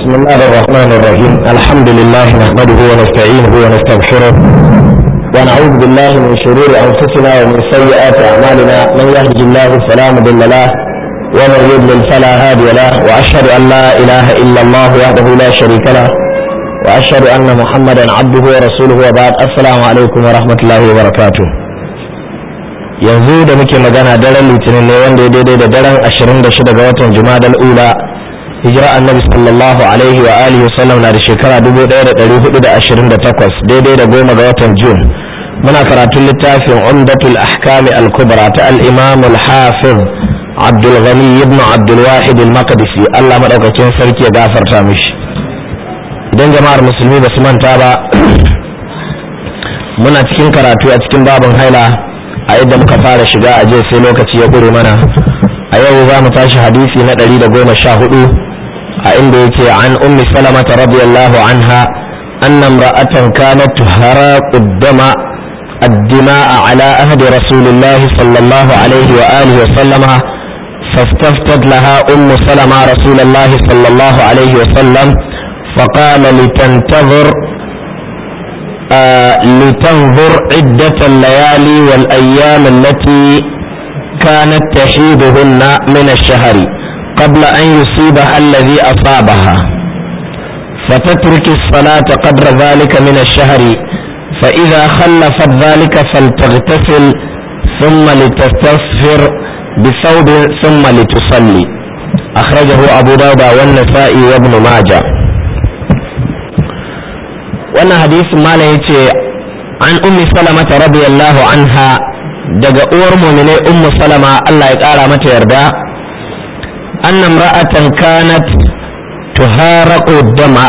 بسم الله الرحمن الرحيم الحمد لله نحمده ونستعينه ونستغفره ونعوذ بالله من شرور أنفسنا ومن سيئات أعمالنا من يهده الله فلا مضل له ومن يضلل فلا هادي له وأشهد أن لا إله إلا الله وحده لا شريك له وأشهد أن محمدا عبده ورسوله وبعد السلام عليكم ورحمة الله وبركاته. yanzu da muke magana daren litinin ne wanda ya daidai da daren 26 ga watan Jumadal Ula hijira annabi sallallahu alaihi wa alihi wasallam na da shekara 1428 daidai da 10 ga watan Jun. Muna karatun littafin Umdatul Ahkam al-Kubra ta al-Imam al-Hafiz Abdul Ghani ibn Abdul Wahid al-Maqdisi, Allah madaukakin sarki ya gafarta mishi. Idan jama'ar musulmi ba su manta ba muna cikin karatu a cikin babin haila a yadda muka fara shiga a jiya sai lokaci ya ƙure mana. A yau za mu tashi hadisi na 114 a inda yake an ummi salamata radiyallahu anha anna imra'atan kanat tuharaqu ad-dima'a ala ahdi rasulillahi sallallahu alaihi wa alihi wa sallama fastaftat laha ummu salama rasulullahi sallallahu alaihi wa sallam faqala لتنظر عدة الليالي والأيام التي كانت تحيضهن من الشهر قبل أن يصيبها الذي أصابها فتترك الصلاة قدر ذلك من الشهر فإذا خلفت ذلك فلتغتسل ثم لتستغفر بثوب ثم لتصلي. أخرجه أبو داود والنسائي وابن ماجه. wannan hadisin mala yace an ummi salamata radiyallahu anha daga uwar mu'mine ummu salama Allah ya kara mata yarda annam ra'atan kanat tuharaqu dama.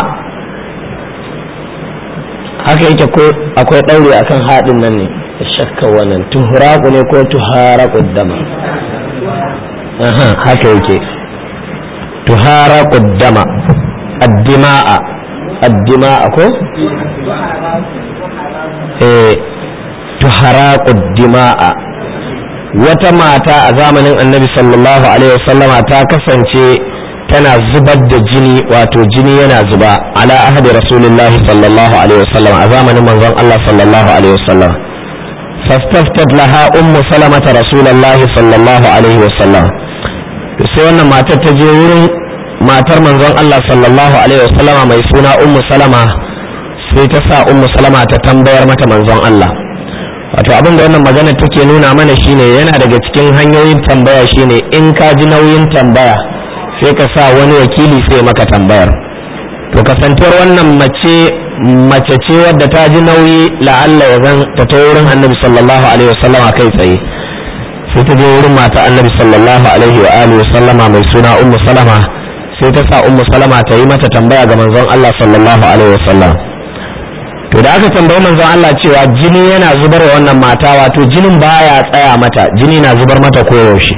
haka yake ko akwai daure akan hadin nan ne shakka wannan tuhraqu ne ko tuharaqu dama. haka yake tuharaqu dama ad-dima'a الدماء كو تحرق الدماء. wata mata a zamanin annabi sallallahu alaihi wasallama ta kasance tana zubar da jini, wato jini yana zuba ala ahdi rasulullahi sallallahu alaihi wasallam a zamanin manzon Allah sallallahu alaihi wasallam fastaftat laha ummu salamata rasulullahi sallallahu alaihi wasallam. sai wannan matar ta je wurin matar manzon Allah sallallahu alaihi wasallama mai suna ummu salama, sai ta sa ummu salama ta tambayar mata manzon Allah. wato abin da wannan magana take nuna mana shine yana daga cikin hanyoyin tambaya shine in ka ji nauyin tambaya sai ka sa wani wakili sai maka tambayar. to kasantuwar wannan mace ce wadda ta ji nauyi la'alla ya zan ta wurin annabi sallallahu alaihi wasallama kai tsaye, sai ta je wurin mata annabi sallallahu alaihi wa alihi wasallama mai suna ummu salama, sai ta sa ummu salama ta yi mata tambaya ga manzon Allah sallallahu alaihi wasallam. to da aka tambayi manzon Allah cewa jini yana zubar wa wannan mata, wato jinin baya tsaya mata, jini na zubar mata koyaushe.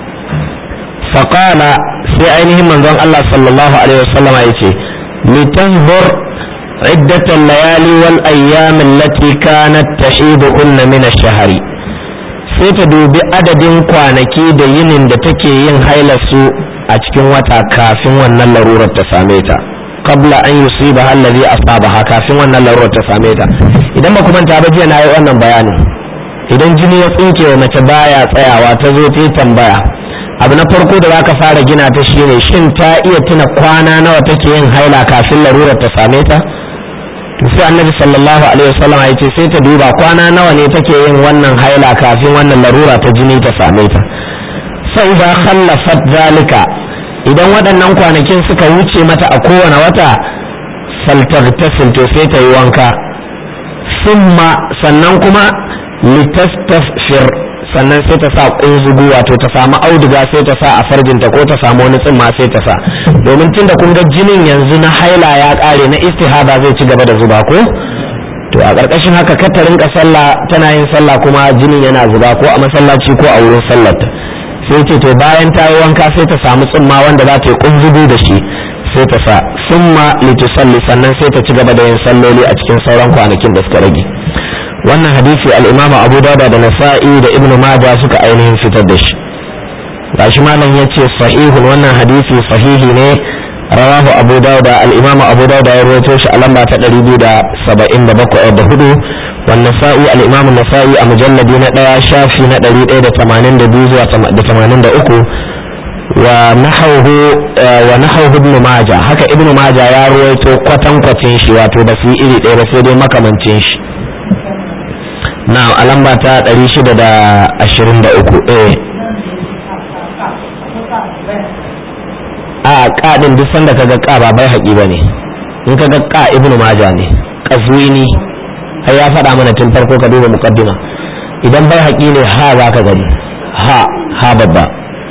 faqala sai ainihin manzon Allah sallallahu alaihi wasallam ya ce litanzur iddatan layali wal ayyam allati kanat tahiduhunna min ash-shahri. sai ta dubi adadin kwanaki da yinin da take yin hailarsu a cikin wata kafin wannan larurar ta same ta, qabla an yusiba allazi asabaha, kafin wannan larurar ta same ta. idan ba ku manta ba jiya nayi wannan bayanin, idan jini ya tsinke wa mace baya tsayawa ta zo ta tambaya, abu na farko da zaka fara gina ta shine shin ta iya tuna kwana nawa take yin haila kafin larurar ta same ta. to sai annabi sallallahu alaihi wasallam ya ce sai ta duba kwana nawa ne take yin wannan haila kafin wannan larura ta jini ta same ta. sai da khallafat zalika, idan waɗannan kwanakin suka wuce mata a kowane wata faltaghtasil, to sai ta yi wanka. summa sannan kuma litastafir, sannan sai ta sa kunzugu, wato ta samu auduga sai ta sa a farjinta ko ta samu wani tsimma sai ta sa, domin tunda kun ga jinin yanzu na haila ya kare, na istihaba zai ci gaba da zuba ko. to a ƙarƙashin haka kar ta rinka sallah tana yin sallah kuma jinin yana zuba ko a masallaci ko a wurin sallar. sai ce to bayan ta yi wanka sai ta samu tsumma wanda za ta yi kunzugu da shi sai ta sa, summa litusalli, sannan sai ta ci gaba da yin salloli a cikin sauran kwanakin da suka rage. wannan hadisi al-Imam Abu Dawud da Nasa'i da Ibn Majah suka ainihin fitar da shi. gashi malam yace sahihun, wannan hadisi sahihi ne rawahu abu dawud al-imam abu dawud ya rawaito shi a lamba ta 277 والنسائي الإمام النسائي مجلد ندى شافي ندى ليد تمانين دبيزو تمانين دأكو ونحوه ابن ماجه هكا ابن ماجه يا رويتو قطن قطنشي واتو بسي إلي بسيدي مكا منشي نعم ألمبا تا تريشي دا أشرين دأكو ƙaɗin duk sanda kaga ƙa ba bai haƙi ba ne in kaga ƙa ibnu maja ne ƙazuini har ya faɗa mana tun farko ka duba muqaddima idan bai haƙi ne ha za ka gani ha babba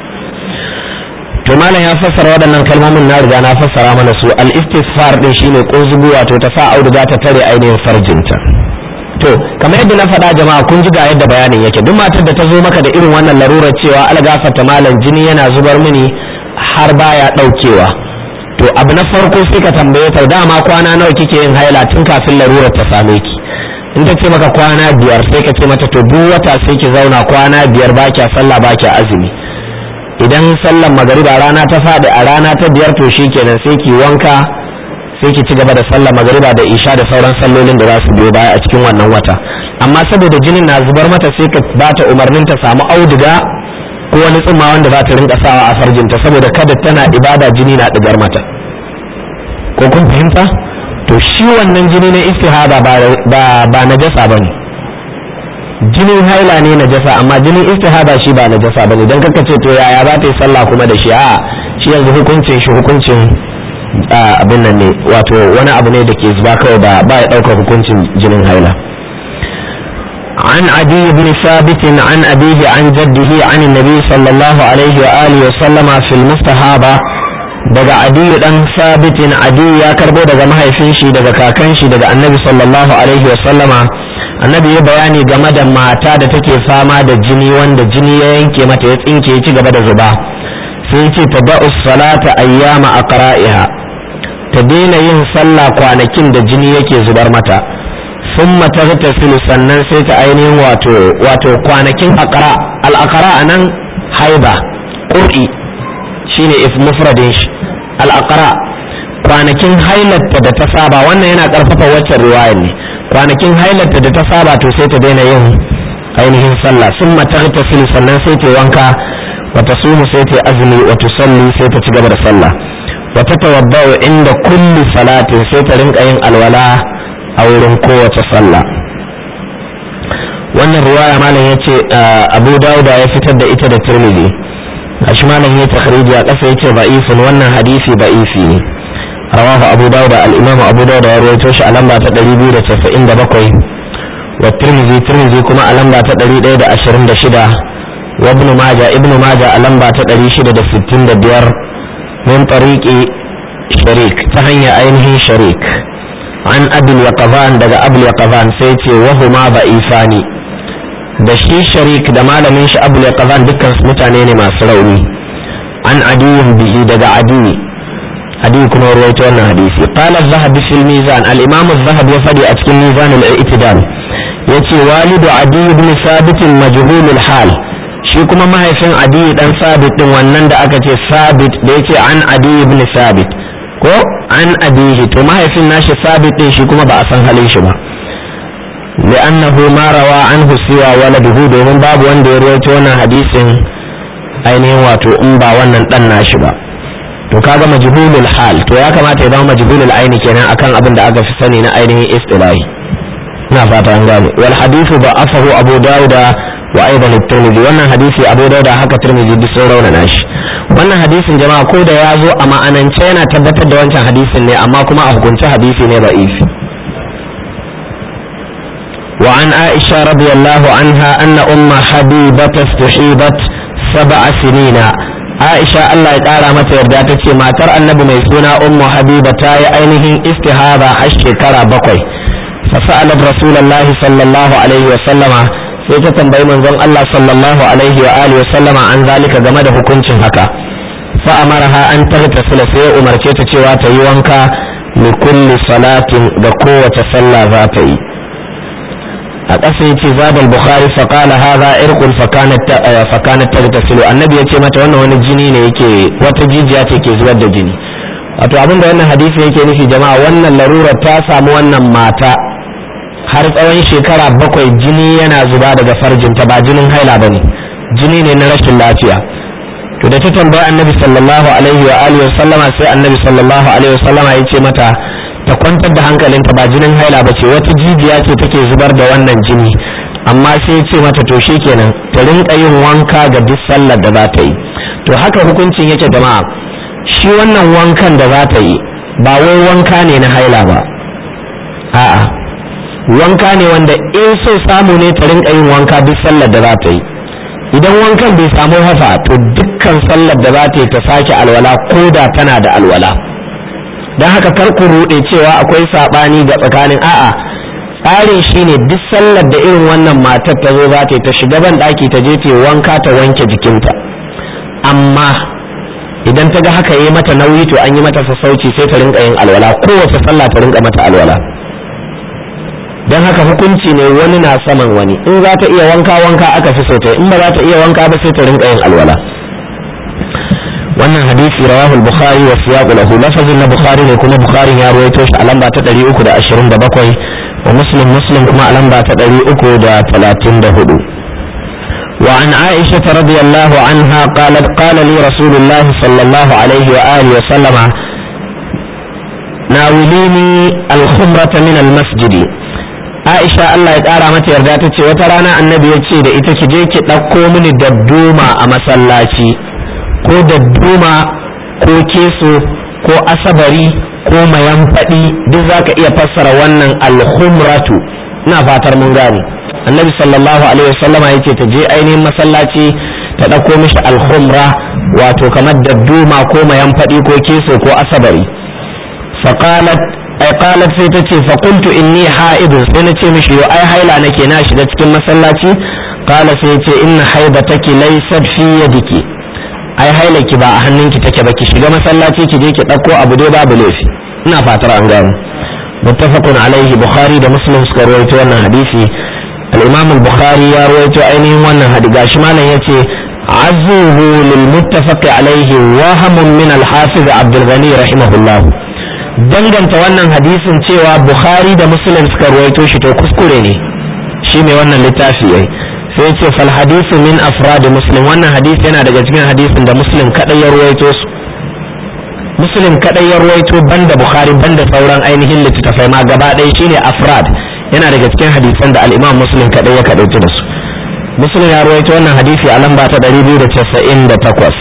to malam ya fassara waɗannan kalmomin na riga na fassara mana su al-istisfar din shine ƙunzugu wato ta sa auduga ta tare ainihin farjinta to kamar yadda na faɗa jama'a kun ji ga yadda bayanin yake duk matar da ta zo maka da irin wannan larurar cewa algafata malam jini yana zubar mini har baya ɗaukewa to abu na farko sai ka tambaye ta dama kwana nawa kike yin haila tun kafin larurar ta same ki in ta ce maka kwana 5 sai ka ce mata to duk wata sai ki zauna kwana 5 ba kya sallah ba kya azumi idan sallar magariba rana ta faɗi a rana ta 5 to shikenan sai ki wanka sai ki ci gaba da sallar magariba da isha da sauran sallolin da za su biyo baya a cikin wannan wata amma saboda jinin na zubar mata sai ka bata umarnin ta samu auduga ko wani tsumma wanda za ta rinka sawa a farjinta saboda kada tana ibada jini na digar mata ko kun fahimta to shi wannan jini na istihada ba najasa bane jinin haila ne najasa amma jinin istihada shi ba najasa bane dan kaka ce to yaya za ta yi sallah kuma da shi a shi yanzu hukuncin abin nan ne wato wani abu ne da ke zuba kawai ba ya ɗaukar hukuncin jinin haila عن عدي بن ثابت عن أبيه عن جده عن النبي صلى الله عليه وآله وسلم في المستحاضة daga Adi dan Sabitin Adi ya karbo daga mahaifin shi daga kakan shi daga Annabi sallallahu alaihi wa sallama Annabi ya bayani game da mata da take fama da jini wanda jini ya yanke mata ya tsinke ya ci gaba da zuba sai ya ce taba'u salata ayyama aqra'iha ta daina yin sallah kwanakin da jini yake zubar mata ثم تغتسل sannan sai ta ainihin wato kwanakin aqra al-aqra anan haiba qur'i shine mufradin shi al-aqra kwanakin hailatta da ta saba wannan yana karfafa waccan riwayar ne kwanakin hailatta da ta saba to sai ta daina yin ainihin sallah thumma taghtasil sannan sai ta wanka wa tasumu sai ta azumi wa tusalli sai ta ci gaba da sallah wa tatawaddau inda kulli salatin sai ta rinka yin alwala a wurin kowace sallah wannan riwaya malam yace Abu Dawud ya fitar da ita da Tirmidhi ashi malam ya takhriji a kasa yace da'ifun wannan hadisi da'ifi ne rawahu Abu Dawud al-Imam Abu Dawud ya rawaito shi a lamba ta 297 wa Tirmidhi kuma a lamba ta 126 wa Ibn Majah a lamba ta 665 min tariqi Sharik ta hanya ainihin Sharik an abul yaqzan daga abul yaqzan sai ce wa huma da'ifani da shi Sharik da malamin shi abul yaqzan dukkan su mutane ne masu rauni an adiyin bihi daga adi kuma rawaito wannan hadisi qala az-zahabi fil mizan al-imam az-zahabi ya fadi a cikin mizan al-i'tidal yace walidu adi ibn sabit majhul al-hal shi kuma mahaifin adi dan sabit din wannan da aka ce sabit da yace an adi ibn sabit ko an abihi to mahaifin nashi sabit din shi kuma ba a san halin shi ba li'annahu ma rawa anhu siwa waladuhu domin babu wanda ya rawaito wannan hadisin ainihin wato in ba wannan dan nashi ba to kaga majhulul hal to ya kamata ya zama majhulul aini kenan akan abin da aka fi sani na ainihin istilahi ina fata an gane wal hadithu da'afahu Abu Dawud wa aidan at-Tirmidhi wannan hadisi Abu Dawud haka Tirmidhi duk sun raunana shi wannan hadisin jama'a ko da ya zo a ma'anance yana tabbatar da wancan hadisin ne amma kuma a hukunci hadisi ne da'ifi wa an Aisha radiyallahu anha anna umma Habibah istuhibat 7 sinina Aisha Allah ya kara mata yarda ta ce matar annabi mai suna ummu Habiba ta yi ainihin istihaba har shekara 7 fa sa'alat rasulullahi sallallahu alaihi wa sallama sai ta tambayi manzon Allah sallallahu alaihi wa alihi wa sallama an zalika game da hukuncin haka fa amaraha an taghtasila sai ya umarce ta cewa ta yi wanka li kulli salatin da kowace sallah za ta yi a ƙasa yace zabal bukhari fa qala hadha irqun fa kanat taghtasilu annabi yace mata wannan wani jini ne yake wata jijiya ce ke zubar da jini wato abinda wannan hadisi yake nufi jama'a, wannan larurar ta samu wannan mata har tsawon shekara 7 jini yana zuba daga farjinta, ba jinin haila bane, jini ne na rashin lafiya. to da ta tambaya annabi sallallahu alaihi wa alihi wasallama, sai annabi sallallahu alaihi wasallama ya ce mata ta kwantar da hankalinta, ba jinin haila bace, wata jijiya ce take zubar da wannan jini. amma sai ya ce mata to shikenan ta rinka yin wanka ga duk sallar da za ta yi. to haka hukuncin yake jama'a, shi wannan wankan da za ta yi ba wai wanka ne na haila ba, a'a wanka ne wanda in so samu ne ta rinka yin wanka duk sallar da za ta yi. idan wankan bai samu hafa, to dukkan sallar da za ta yi ta sake alwala ko da tana da alwala. don haka kar ku ruɗe cewa akwai saɓani ga tsakanin, a'a tsarin shine duk sallar da irin wannan matar ta zo za ta yi, ta shiga ban ɗaki ta je ta wanka ta wanke jikinta. amma idan ta ga haka yi mata nauyi, to an yi mata sassauci, sai ta rinka yin alwala, kowace sallah ta rinka mata alwala. don haka hukunci ne wani na saman wani, in za ta iya wanka aka fi sautai, in ba za ta iya wanka ba sai ta rinka yin alwala. wannan hadisi rawahu al-bukhari wa siyaqu lahu, lafazin na bukhari ne kuma bukhari ya rawaito shi a lamba ta 327 wa muslim kuma a lamba ta 334. وعن عائشة رضي الله عنها قالت قال لي رسول الله صلى الله عليه وآله وسلم ناوليني الخمرة من المسجد. عائشة الله يتعالى متى يرداتك وترانا النبي يتشيد إتك جيك لقو من الدبومة أمسلاتي ko dadduma ko keso ko asabari ko mayanfadi, duk zaka iya fassara wannan al-khumratu. ina fatar mun gane. annabi sallallahu alaihi wasallama yace ta je ainihin masallaci ta dauko mishi al-khumra, wato kamar dadduma ko mayanfadi ko keso ko asabari. faqalat sai ta ce fa qultu inni ha'idun, sai na ce mishi yo ai haila nake na shiga cikin masallaci. qala sai yace inna haidataki laysat fi yadiki, ai hailaki ba a hannunki take ba, ki shiga masallaci ki je ki dauko abu dai babu laifi. ina fatar an gano. muttafaqun alaihi, bukhari da muslim suka rawaito wannan hadisi. al-imam al-bukhari ya rawaito ainihin wannan hadisi, gashi malam yace azuhu lil muttafaq alaihi wahamun min al-hafiz abdul ghani rahimahullah. danganta wannan hadisin cewa bukhari da muslim suka rawaito shi to kuskure ne, shi mai wannan littafi yayi. sai ce fal hadisu min afrad muslim, wannan hadisi yana daga cikin hadisin da muslim kadai ya ruwaito su. muslim kadai ya ruwaito banda bukhari banda sauran ainihin littattafai ma gaba ɗaya shine afrad, yana daga cikin hadisan da al-imam muslim kadai ya kadaitu da su. muslim ya ruwaito wannan hadisi a lamba ta 298.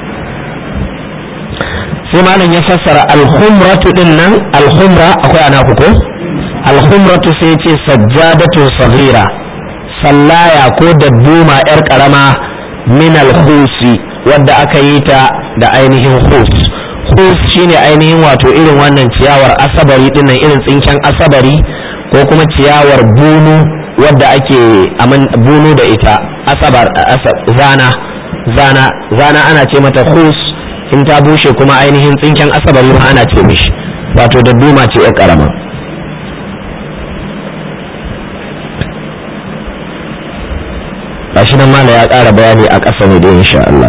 sai malam ya fassara al-khumratu din nan, al-khumra akwai ana ko al-khumratu sai ce sajjadatu saghira, sallaya ko dadduma yar karama min al-khusi, wadda aka yi ta da ainihin khus. khus shine ainihin wato irin wannan ciyawar asabari din nan, irin tsinken asabari ko kuma ciyawar bunu wadda ake bunu da ita, zana ana ce mata khus, in ta bushe kuma ainihin tsinken asabari ma ana ce mishi, wato dadduma ce yar karama. gashi nan mala ya ƙara bayani a ƙasa ne da insha Allah.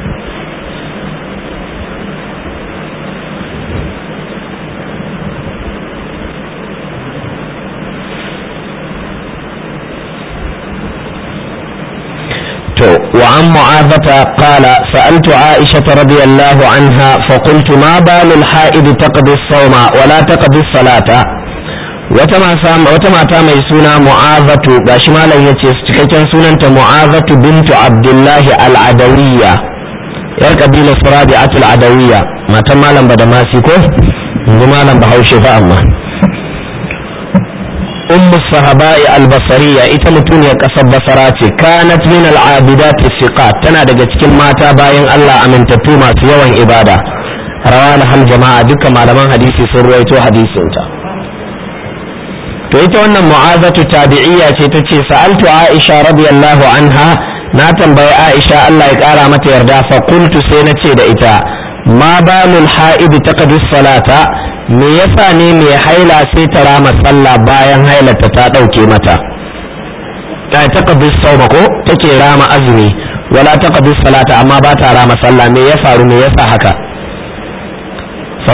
to wa an mu'adhata qala sa'altu Aisha radiyallahu anha fa qultu ma balul ha'id taqdi as-sawma wa la taqdi as-salata. wata mata mai suna mu'azatu, gashi malam yace cikakken sunanta mu'azatu bintu abdullahi al-adawiyya, yar kabilar surabi'at al-adawiyya, matan malam badamasi ko inda malam bahaushe fa. amma ummu sahaba'i al-basriya, ita mutuniyar kasar basara ce. kanat min al-abidat as-siqat, tana daga cikin mata bayan Allah amintattu masu yawan ibada. rawana hal jama'a, duka malaman hadisi sun ruwaito hadisinta. to ita wannan mu'azatu tabi'iyya ce, tace sa'altu Aisha radiyallahu anha, na tambayi Aisha Allah ya kara mata yarda. fa qultu, sai nace da ita ma balul ha'id taqdi salata, me yasa ne mai haila sai ta rama sallah bayan hailarta ta dauke mata. ta taqdi sawma ko take rama azumi, wala taqdi salata amma ba ta rama sallah, me ya faru, me yasa haka. fa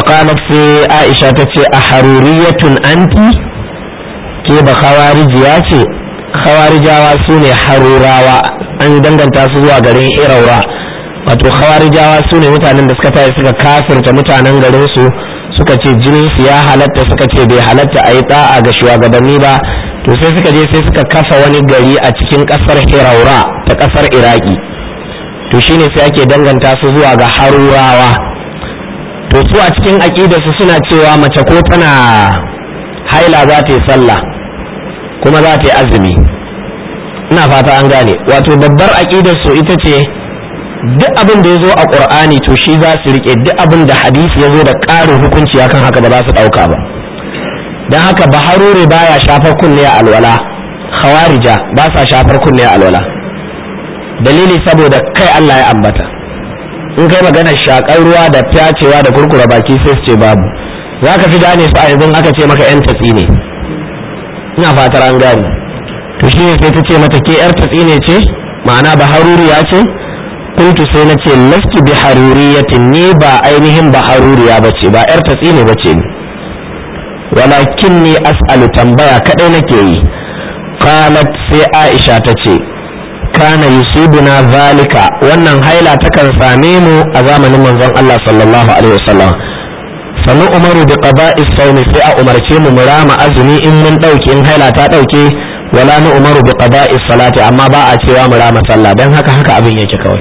faqalat sai Aisha tace a haruriyatun anti ke ba khawarijiya ce khawarijawa sune harurawa an danganta su zuwa garin Iraura wato khawarijawa sune mutanen da suka tayi suka kafirta mutanen garin su suka ce jinin su ya halatta suka ce bai halatta a yi da'a ga shugabanni ba to sai suka je sai suka kafa wani gari a cikin kasar Hiraura ta kasar Iraki to shine sai ake danganta su zuwa ga harurawa to su a cikin aqidar su suna cewa mace ko tana haila za ta yi sallah kuma za ta yi azumi ina fata an gane wato babbar aqidar su ita ce duk abin da yazo a Qur'ani to shi za su rike duk abin da hadisi yazo da ƙarin hukunci akan haka ba za su dauka ba dan haka baharure baya shafar kunne a alwala khawarija ba sa shafar kunne a alwala dalili saboda kai Allah ya ambata in kai magana shakar ruwa da fyacewa da kurkura baki sai su ce babu zaka fi gane su a yanzu aka ce maka yan tatsi ne ina fatar an gane to shi sai ta ce mata ke yar tatsi ne ce ma'ana baharuriya ce kuntu sai na ce laski bi haruriyatin ni ba ainihin baharuriya bace ba yar tatsi ne bace ni walakinni as'alu tambaya kadai nake yi qalat sai Aisha tace kana yusibuna zalika wannan haila takan same mu a zamanin manzon Allah sallallahu alaihi wasallam sanu umaru bi qada'i sawmi sai a umarce mu murama azumi in mun dauke in haila ta dauke wala nu umaru bi qada'i salati amma ba a cewa murama sallah dan haka abin yake kawai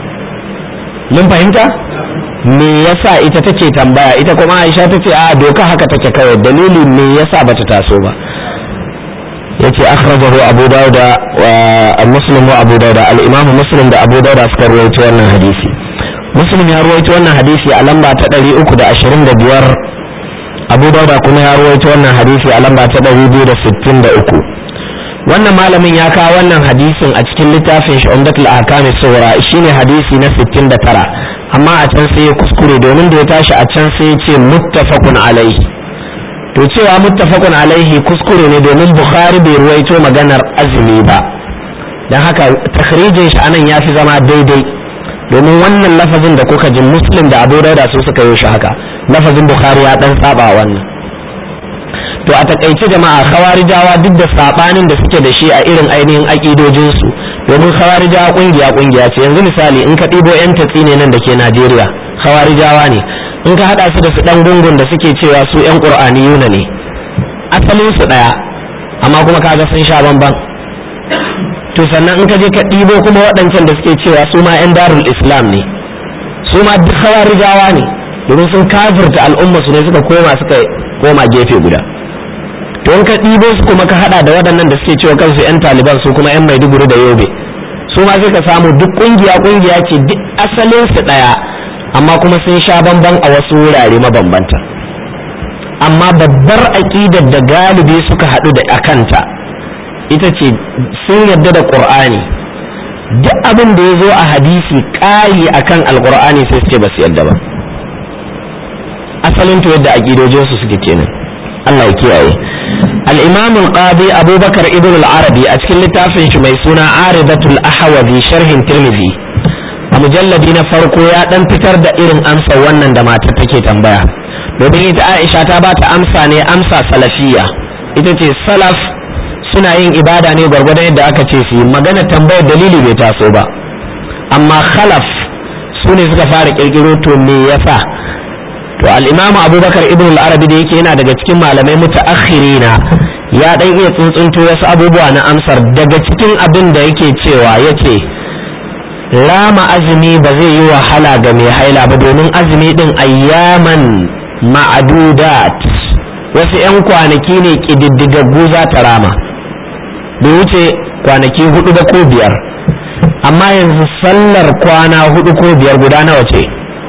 mun fahimta me yasa ita take tambaya ita kuma Aisha tace a doka haka take kawai dalili me yasa bata taso ba yace akhrajahu Abu Dawud wa Muslim wa Abu Dawud al-Imam Muslim da Abu Dawud suka rawaito wannan hadisi Muslim ya rawaito wannan hadisi a lamba ta 325 Abu Dawud kuma ya rawaito wannan hadisi a lamba ta 263 wannan malamin ya kawo wannan hadisin a cikin littafin shi Umdatul Ahkam as-Sughra shine hadisi na 69 amma a can sai ya kuskure domin da ya tashi a can sai ya ce muttafaqun alaihi to cewa muttafaqun alaihi kuskure ne domin Bukhari bai ruwaito maganar azumi ba dan haka takhrijin shi anan yafi zama daidai domin wannan lafazin da kuka ji Muslim da Abu Dawud su suka yi shi haka lafazin Bukhari ya dan saba wannan to a takaice jama'a khawarijawa duk da sabanin da suke da shi a irin ainihin aqidojin su domin khawarijawa kungiya ce yanzu misali in ka dibo yan tatsi ne nan da ke Najeriya khawarijawa ne in ka hada su da su dan gungun da suke cewa su yan qur'aniyuna ne asalin su daya amma kuma kaga sun sha bamban to sannan in ka je ka dibo kuma waɗancan da suke cewa su ma yan darul islam ne su ma duk khawarijawa ne domin sun kafirta al'umma su ne suka koma gefe guda to in ka dibo su kuma ka hada da waɗannan da suke cewa kansu yan taliban su kuma yan maiduguri da yobe su ma sai ka samu duk kungiya ce duk asalin su daya amma kuma sun sha bamban a wasu wurare mabambanta amma babbar aqidar da galibi suka hadu da akanta ita ce sun yarda da Qur'ani duk abin da yazo a hadisi ƙari akan alqur'ani sai su ce ba su yarda ba asalin to yadda aqidojin su suke kenan Allah ya kiyaye al-Imam al-Qadi Abu Bakar ibn al-Arabi a cikin littafin shi mai suna Aridatul Ahwazi sharhin Tirmidhi a mujalladi na farko ya dan fitar da irin amsa wannan da matar take tambaya domin ita Aisha ta ba ta amsa ne amsa salafiyya ita ce salaf suna yin ibada ne gwargwadon yadda aka ce su magana tambayar dalili bai taso ba amma khalaf su ne suka fara kirkiro to me yasa to al-Imam Abubakar ibn al-Arabi da yake yana daga cikin malamai mutaakhirina ya dan iya tsuntsunto wasu abubuwa na amsar daga cikin abin da yake cewa yace rama azumi ba zai yi wahala ga mai haila ba domin azumi din ayyaman ma'adudat wasu 'yan kwanaki ne kididdigaggu za ta rama bai wuce kwanaki 4 ba ko 5 amma yanzu sallar kwana 4 ko 5 guda nawa ce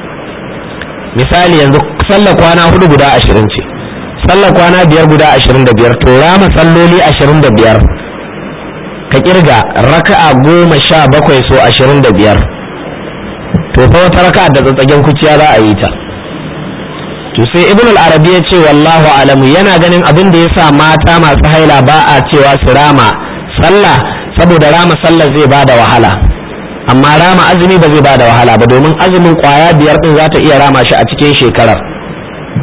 misali yanzu sallar kwana 4 guda 20 ce sallar kwana 5 guda 25 to rama salloli 25 ka kirga raka'a 17 so 25 to fa wata raka'a da tsatsagen kuciya za a yi ta to sai ibn al-arabi ya ce wallahu alamu yana ganin abin da yasa mata masu haila ba a cewa su rama sallah saboda rama sallah zai bada wahala amma rama azumi ba zai bada wahala ba domin azumin kwaya 5 din za ta iya rama shi a cikin shekarar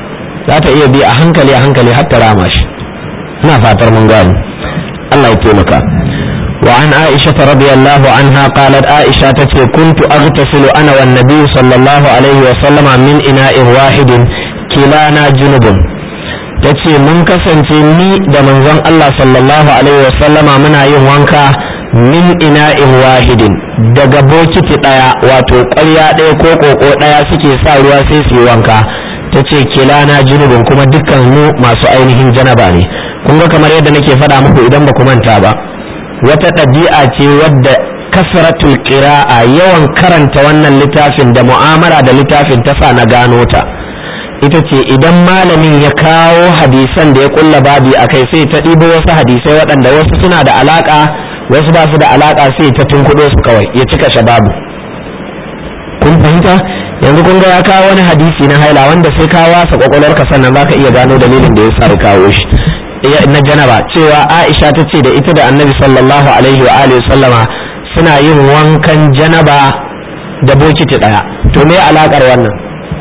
za ta iya bi a hankali har ta rama shi. ina fatar mun gani. Allah ya taimaka. wa an Aisha radiyallahu anha qalat Aisha tace kuntu aghtasilu ana wan nabiy sallallahu alaihi wa sallama min ina'in wahidin kilana junubun. tace mun kasance ni da manzon Allah sallallahu alaihi wa sallama muna yin wanka min ina'in wahidin daga bokiti daya wato ƙwarya daya ko koko daya suke sa ruwa sai su yi wanka. tace kilana junubun kuma dukkan mu masu ainihin janaba ne. kun ga kamar yadda nake faɗa muku idan ba ku manta ba, wata ɗabi'a ce wadda kasratul qira'a yawan karanta wannan littafin da mu'amala da littafin ta sa na gano ta. ita ce idan malamin ya kawo hadisan da ya kulla babi akai sai ta ɗibo wasu hadisai waɗanda wasu suna da alaka wasu ba su da alaka sai ta tunkuɗo su kawai ya cika shababu. kun fahimta? yanzu kun ga ya kawo wani hadisi na haila wanda sai ka wasa kwakwalwarka sannan zaka iya gano dalilin da ya sa kawo shi na janaba, cewa Aisha ta ce da ita da Annabi sallallahu alaihi wa alihi sallama suna yin wankan janaba da bokiti daya. to me alakar wannan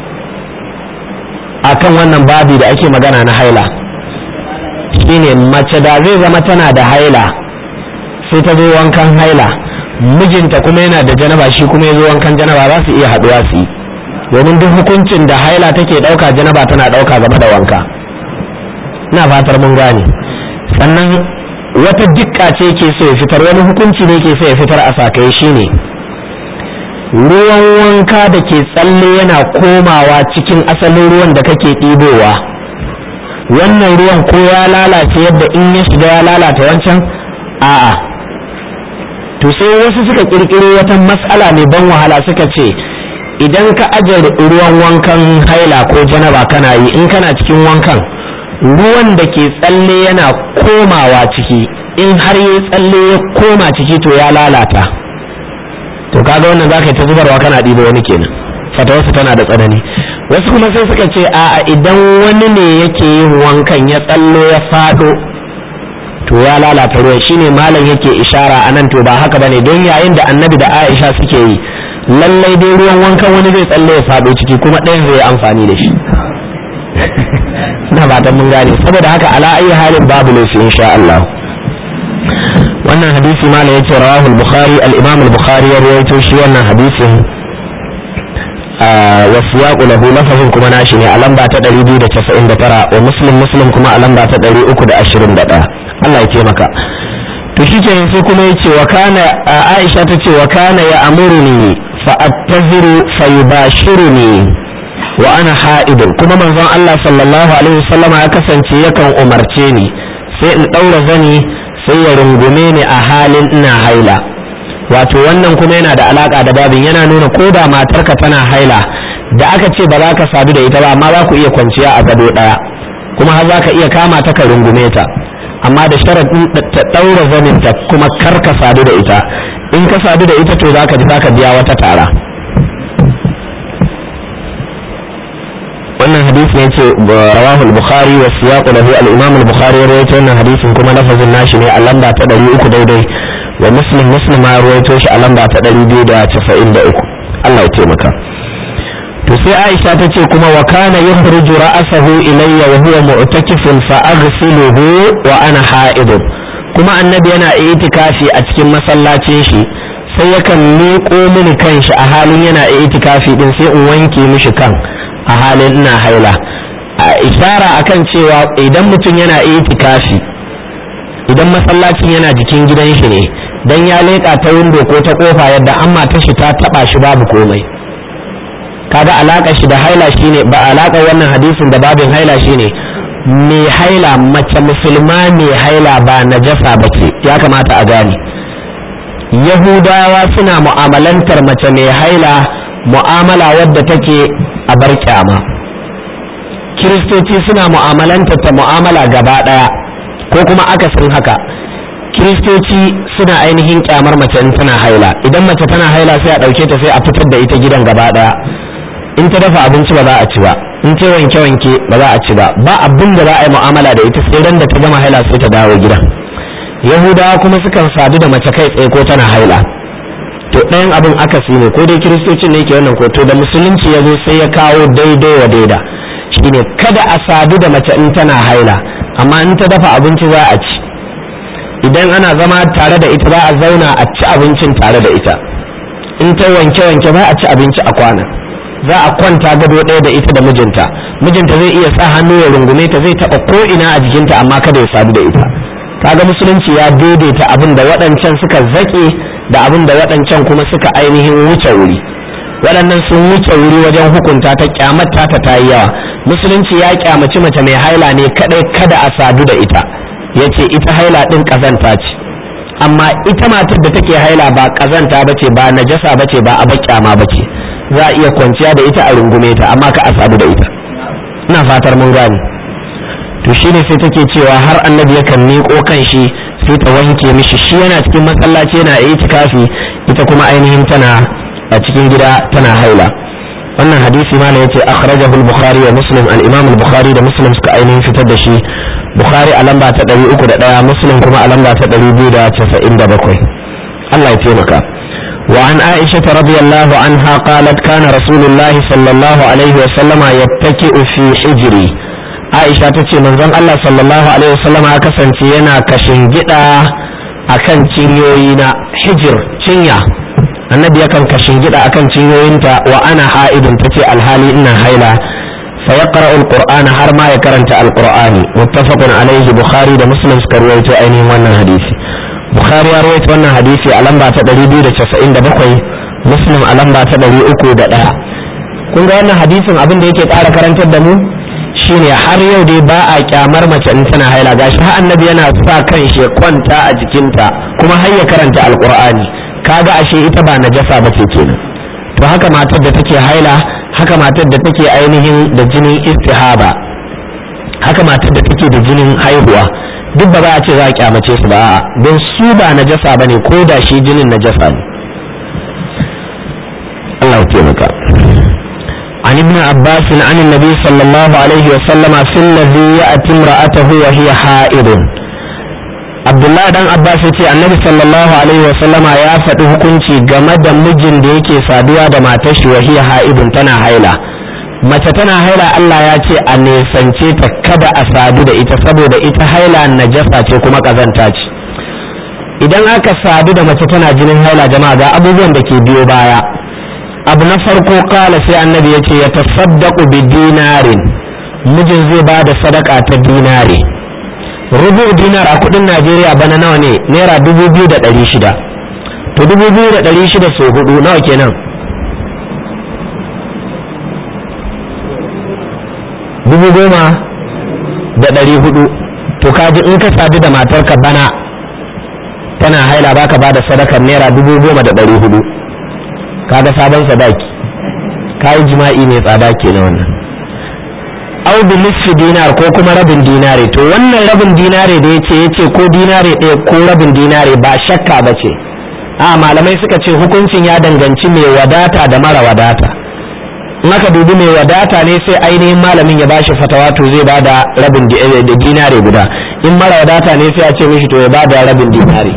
akan wannan babi da ake magana na haila? shine mace da zai zama tana da haila sai ta zo wankan haila, mijinta kuma yana da janaba shi kuma ya zo wankan janaba, za su iya haduwa su yi, domin duk hukuncin da haila take dauka janaba tana dauka game da wanka. ina fatar mun gane. sannan wata dukka ce ke so ya fitar, wani hukunci ne ke so ya fitar a sakai shine ruwan wanka da ke tsalle yana komawa cikin asalin ruwan da kake ɗibowa. wannan ruwan ko ya lalace yadda in ya shiga ya lalata wancan? a'a. to sai wasu suka kirkiro wata mas'ala mai ban wahala suka ce idan ka aje ruwan wankan haila ko janaba kana yi, in kana cikin wankan ruwan da ke tsalle yana komawa ciki, in har yi tsalle ya koma ciki to ya lalata. to kaga wannan za ka yi ta zubarwa kana ɗiba wani kenan, fatawarsu tana da tsanani. wasu kuma sai suka ce a'a idan wani ne yake yin wankan ya tsallo ya faɗo to ya lalata ruwan. shine malam yake ishara anan, to ba haka bane, don yayin da Annabi da Aisha suke yi lallai dai ruwan wankan wani zai tsalle ya faɗo ciki kuma ɗayan zai yi amfani da shi. na ba mun gane. saboda haka ala ayi halin babu laifi insha Allah. wannan hadisi malam yace rawahu al-Bukhari, al-Imam al-Bukhari ya rawaito shi wannan hadisin wa siyaqu lahu lafazin kuma nashi ne a lamba ta 299 wa Muslim kuma a lamba ta 321. Allah ya taimaka. to shikenan sai kuma yace wa kana Aisha tace wa kana ya amuruni fa attaziru fa yubashiruni wa ana ha'idun, kuma manzon Allah sallallahu alaihi wasallam ya kasance yakan umarce ni sai in daura zani sai ya rungume ni a halin ina haila. wato wannan kuma yana da alaka da babin, yana nuna ko da matarka tana haila da aka ce ba za ka sadu da ita ba amma za ku iya kwanciya a gado daya, kuma har za ka iya kama ta ka rungume ta, amma da sharadin ta daura zanin ta kuma kar ka sadu da ita. in ka sadu da ita to za ka ji za ka biya wata tara. wannan hadisi ne ce rawahu al-Bukhari wa siyaqu lahu, al-Imam al-Bukhari ya rawaito wannan hadisin kuma lafazin nashi ne a lamba ta 300 daidai, wa Muslim ya rawaito shi a lamba ta 293. Allah ya taimaka. to sai Aisha ta ce kuma wa kana yukhruju ra'sahu ilayya wa huwa mu'takifun fa aghsiluhu wa ana ha'idun, kuma annabi yana itikafi a cikin masallacin shi sai yakan miƙo mini kanshi a halin yana itikafi din sai in wanke mishi kan a halin ina haila. ishara akan cewa idan mutum yana itikafi, idan masallacin yana jikin gidan shi ne, dan ya leka ta window ko ta kofa yadda amma ta shi ta taba shi babu komai, kaga alaka shi da haila shine ba alaka wannan hadisin da babin haila shine mai haila, mace musulma mai haila ba najasa bace, ya kamata a gane. Yahudawa suna mu'amalantar mace mai haila mu'amala wadda take a bar kyama, kiristoci suna mu'amalantar ta mu'amala gaba daya ko kuma akasin haka. kiristoci suna ainihin kyamar mace in tana haila, idan mace tana haila sai a dauke ta sai a fitar da ita gidan gaba daya, in ta dafa abinci ba za a ci ba, in ta wanke wanke ba za a ci ba, ba abin da za a yi mu'amala da ita sai ran da ta gama haila sai ta dawo gida. Yahudawa kuma sukan sadu da mace kai tsaye ko tana haila, to ɗayan abin akasi ne, ko dai kiristocin ne ke wannan ko to da musulunci ya zo sai ya kawo daidai wa daida. shine kada a sadu da mace in tana haila, amma in ta dafa abinci za a ci, idan ana zama tare da ita za a zauna a ci abincin tare da ita, in ta wanke-wanke za a ci abinci a kwana, za a kwanta gado ɗaya da ita da mijinta zai iya sa hannu ya rungume ta, zai taɓa ko ina a jikinta amma kada ya sadu da ita. kaga musulunci ya daidaita abin da waɗancan suka zaƙe da abin da waɗancan kuma suka ainihin wuce wuri. waɗannan sun wuce wuri wajen hukunta ta, kyamata ta yi yawa. musulunci ya kyamaci mace mai haila ne kadai kada a sadu da ita, yace ita haila din kazanta ce, amma ita matar da take haila ba kazanta bace, ba najasa bace, ba abakyama bace, za a iya kwanciya da ita a rungume ta, amma ka a sadu da ita. ina fatar mun gane. to shine sai take cewa har annabi yakan miƙo kan shi sai ta wanke mishi, shi yana cikin masallaci yana itikafi, ita kuma ainihin tana a cikin gida tana haila. wannan hadisi ma yace akhrajahu al-bukhari wa muslim, al-imam al-bukhari da muslim suka ainihin fitar da shi. bukhari a lamba ta 301, muslim kuma a lamba ta 297. Allah ya taimaka. wa an aisha radhiyallahu anha qalat kana rasulullahi sallallahu alaihi wa sallama yattaki'u fi hijri. aisha tace manzon Allah sallallahu alaihi wa sallama ya kasance yana kashin gida akan cinyoyi na hijir, cinya. annabi yakan kashin gida akan cinyoyinta wa ana ha'idun, tace alhali ina haila. fa yaqra'u alqur'ana, har ma ya karanta alqur'ani. muttafaqun alayhi, bukhari da muslim suka rawaito ainihin wannan hadisi. bukhari ya rawaito wannan hadisi a lamba ta 297, muslim a lamba ta 301. kun ga wannan hadisin abin da yake ƙara karantar da mu shine har yau dai ba a kyamar mace in tana haila. gashi har annabi yana sa kan shi kwanta a jikinta kuma har ya karanta alqur'ani. kaga ashe ita ba najasa bace kenan. to haka matar da take haila, haka matar da take ainihin da jinin istihaba, haka matar da take da jinin haihuwa, duk ba za a ce za a kyamace su ba, don su ba najasa bane, ko da shi jinin najasa ne. Allah ya taimaka. عن ابن عباس عن النبي صلى الله عليه وسلم في الذي يأتي امرأته وهي حائض. Abdullah dan Abbas yace Annabi sallallahu alaihi wasallama ya faɗi hukunci game da mijin da yake saduwa da matar shi wahiya haidun, tana haila. mace tana haila Allah ya ce a nesance ta, kada a sadu da ita, saboda ita haila najasa ce kuma kazanta ce. idan aka sadu da mace tana jinin haila jama'a ga abubuwan da ke biyo baya. abu na farko, kala sai Annabi yace ya tasaddaqu bi dinarin, mijin zai ba da sadaka ta dinare. rubu dinar a kudin Najeriya bana nawa ne? naira 2,600. to 2,600 so hudu nawa kenan? 10,400. to kaji in ka sadu da matarka bana tana haila baka bada sadakar naira 10,400. kaga sabon sadaki, kayi jima'i mai tsada kenan wannan. au bi nisfi dinar, ko kuma rabin dinare. to wannan rabin dinare da yace ko dinare ɗaya ko rabin dinare ba shakka bace, a malamai suka ce hukuncin ya danganci mai wadata da mara wadata. in aka dubi mai wadata ne sai ainihin malamin ya bashi fatawa, to zai bada rabin dinare guda. in mara wadata ne sai a ce mishi to ya bada rabin dinare,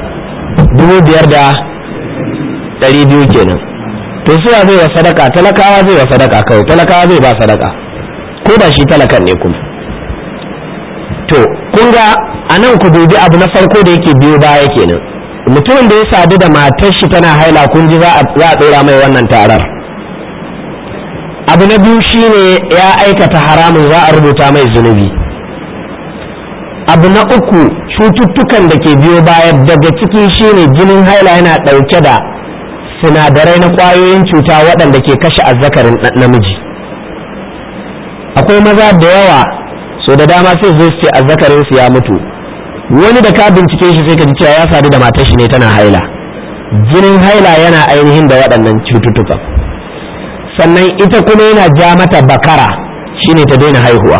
5,200 kenan. to sai zai wa sadaka, talakawa zai wa sadaka kawai, talakawa zai ba sadaka, ko da shi talakan ne kuma. to kun ga anan ku dubi abu na farko da yake biyo baya kenan. mutumin da ya sadu da matar shi tana haila, kun ji za a dora mai wannan tarar. abu na biyu shine ya aikata haramun, za a rubuta mai zunubi. abu na uku, cututtukan da ke biyo baya daga ciki shine jinin haila yana ɗauke da sinadarai na ƙwayoyin cuta waɗanda ke kashe azzakarin namiji. akwai maza da yawa so da dama sai su ce azzakarin su ya mutu, wani da ka bincike shi sai ka ji cewa ya sadu da matar shi ne tana haila. jinin haila yana ainihin da waɗannan cututtuka. sannan ita kuma yana ja mata bakara, shine ta daina haihuwa.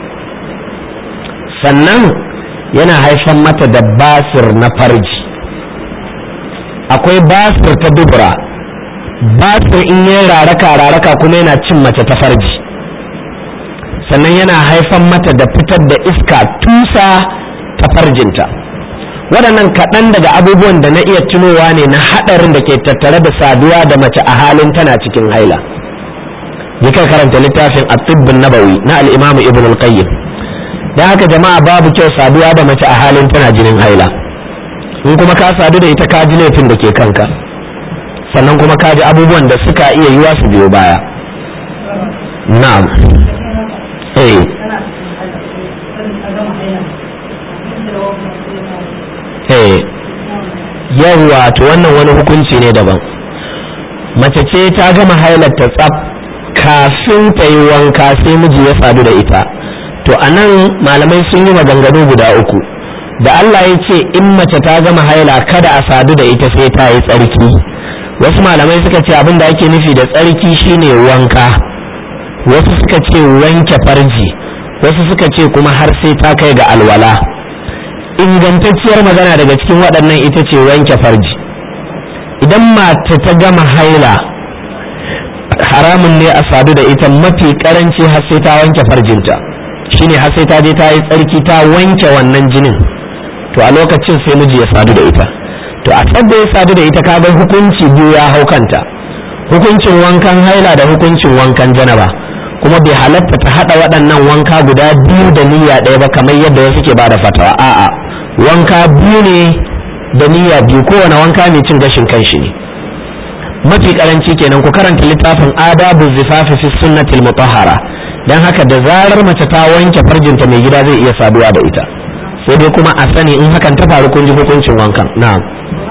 sannan yana haifan mata da basir na farji. akwai basir ta dubura, basir in yi raraka kuma yana cin mace ta farji. sannan yana haifan mata da fitar da iska, tusa ta farjinta. waɗannan kaɗan daga abubuwan da na iya tunowa ne na haɗarin da ke tattare da saduwa da mace a halin tana cikin haila. ka karanta littafin at-tibb an-nabawi na al-imam ibn al-qayyim. dan haka jama'a babu kyau saduwa da mace a halin tana jinin haila. in kuma ka sadu da ita ka ji laifin da ke kanka, sannan kuma ka ji abubuwan da suka iya yiwa su biyo baya. na'am yawwa to wannan wani hukunci ne daban. mace ce ta gama hailar ta tsaf kafin ta yi wanka sai miji ya sadu da ita, to anan malamai sun yi maganganu guda uku. da Allah ya ce in mace ta gama haila kada a sadu da ita sai ta yi tsarki, wasu malamai suka ce abin da ake nufi da tsarki shine wanka, wasu suka ce wanke farji, wasu suka ce kuma har sai ta kai ga alwala. ingantacciyar magana daga cikin waɗannan ita ce wanke farji. idan mace ta gama haila haramun ne a sadu da ita mafi karanci har sai ta wanke farjinta, shine har sai ta je ta yi tsarki ta wanke wannan jinin, to a lokacin sai miji ya sadu da ita. to a tsabda ya sadu da ita kaga hukunci biyu ya hau kanta, hukuncin wankan haila da hukuncin wankan janaba, kuma bai halatta ta hada waɗannan wanka guda biyu da niyya ɗaya ba kamar yadda wasu ke bada fatawa. a'a, wanka biyu ne da niyya biyu, kowane wanka mai cin gashin kanshi ne. mafi karanci kenan ku karanta littafin adabu zifafi fi sunnatil mutahhara. dan haka da zarar mace ta wanke farjinta mai gida zai iya saduwa da ita, sai dai kuma a sani in hakan ta faru kun ji hukuncin wankan. na'am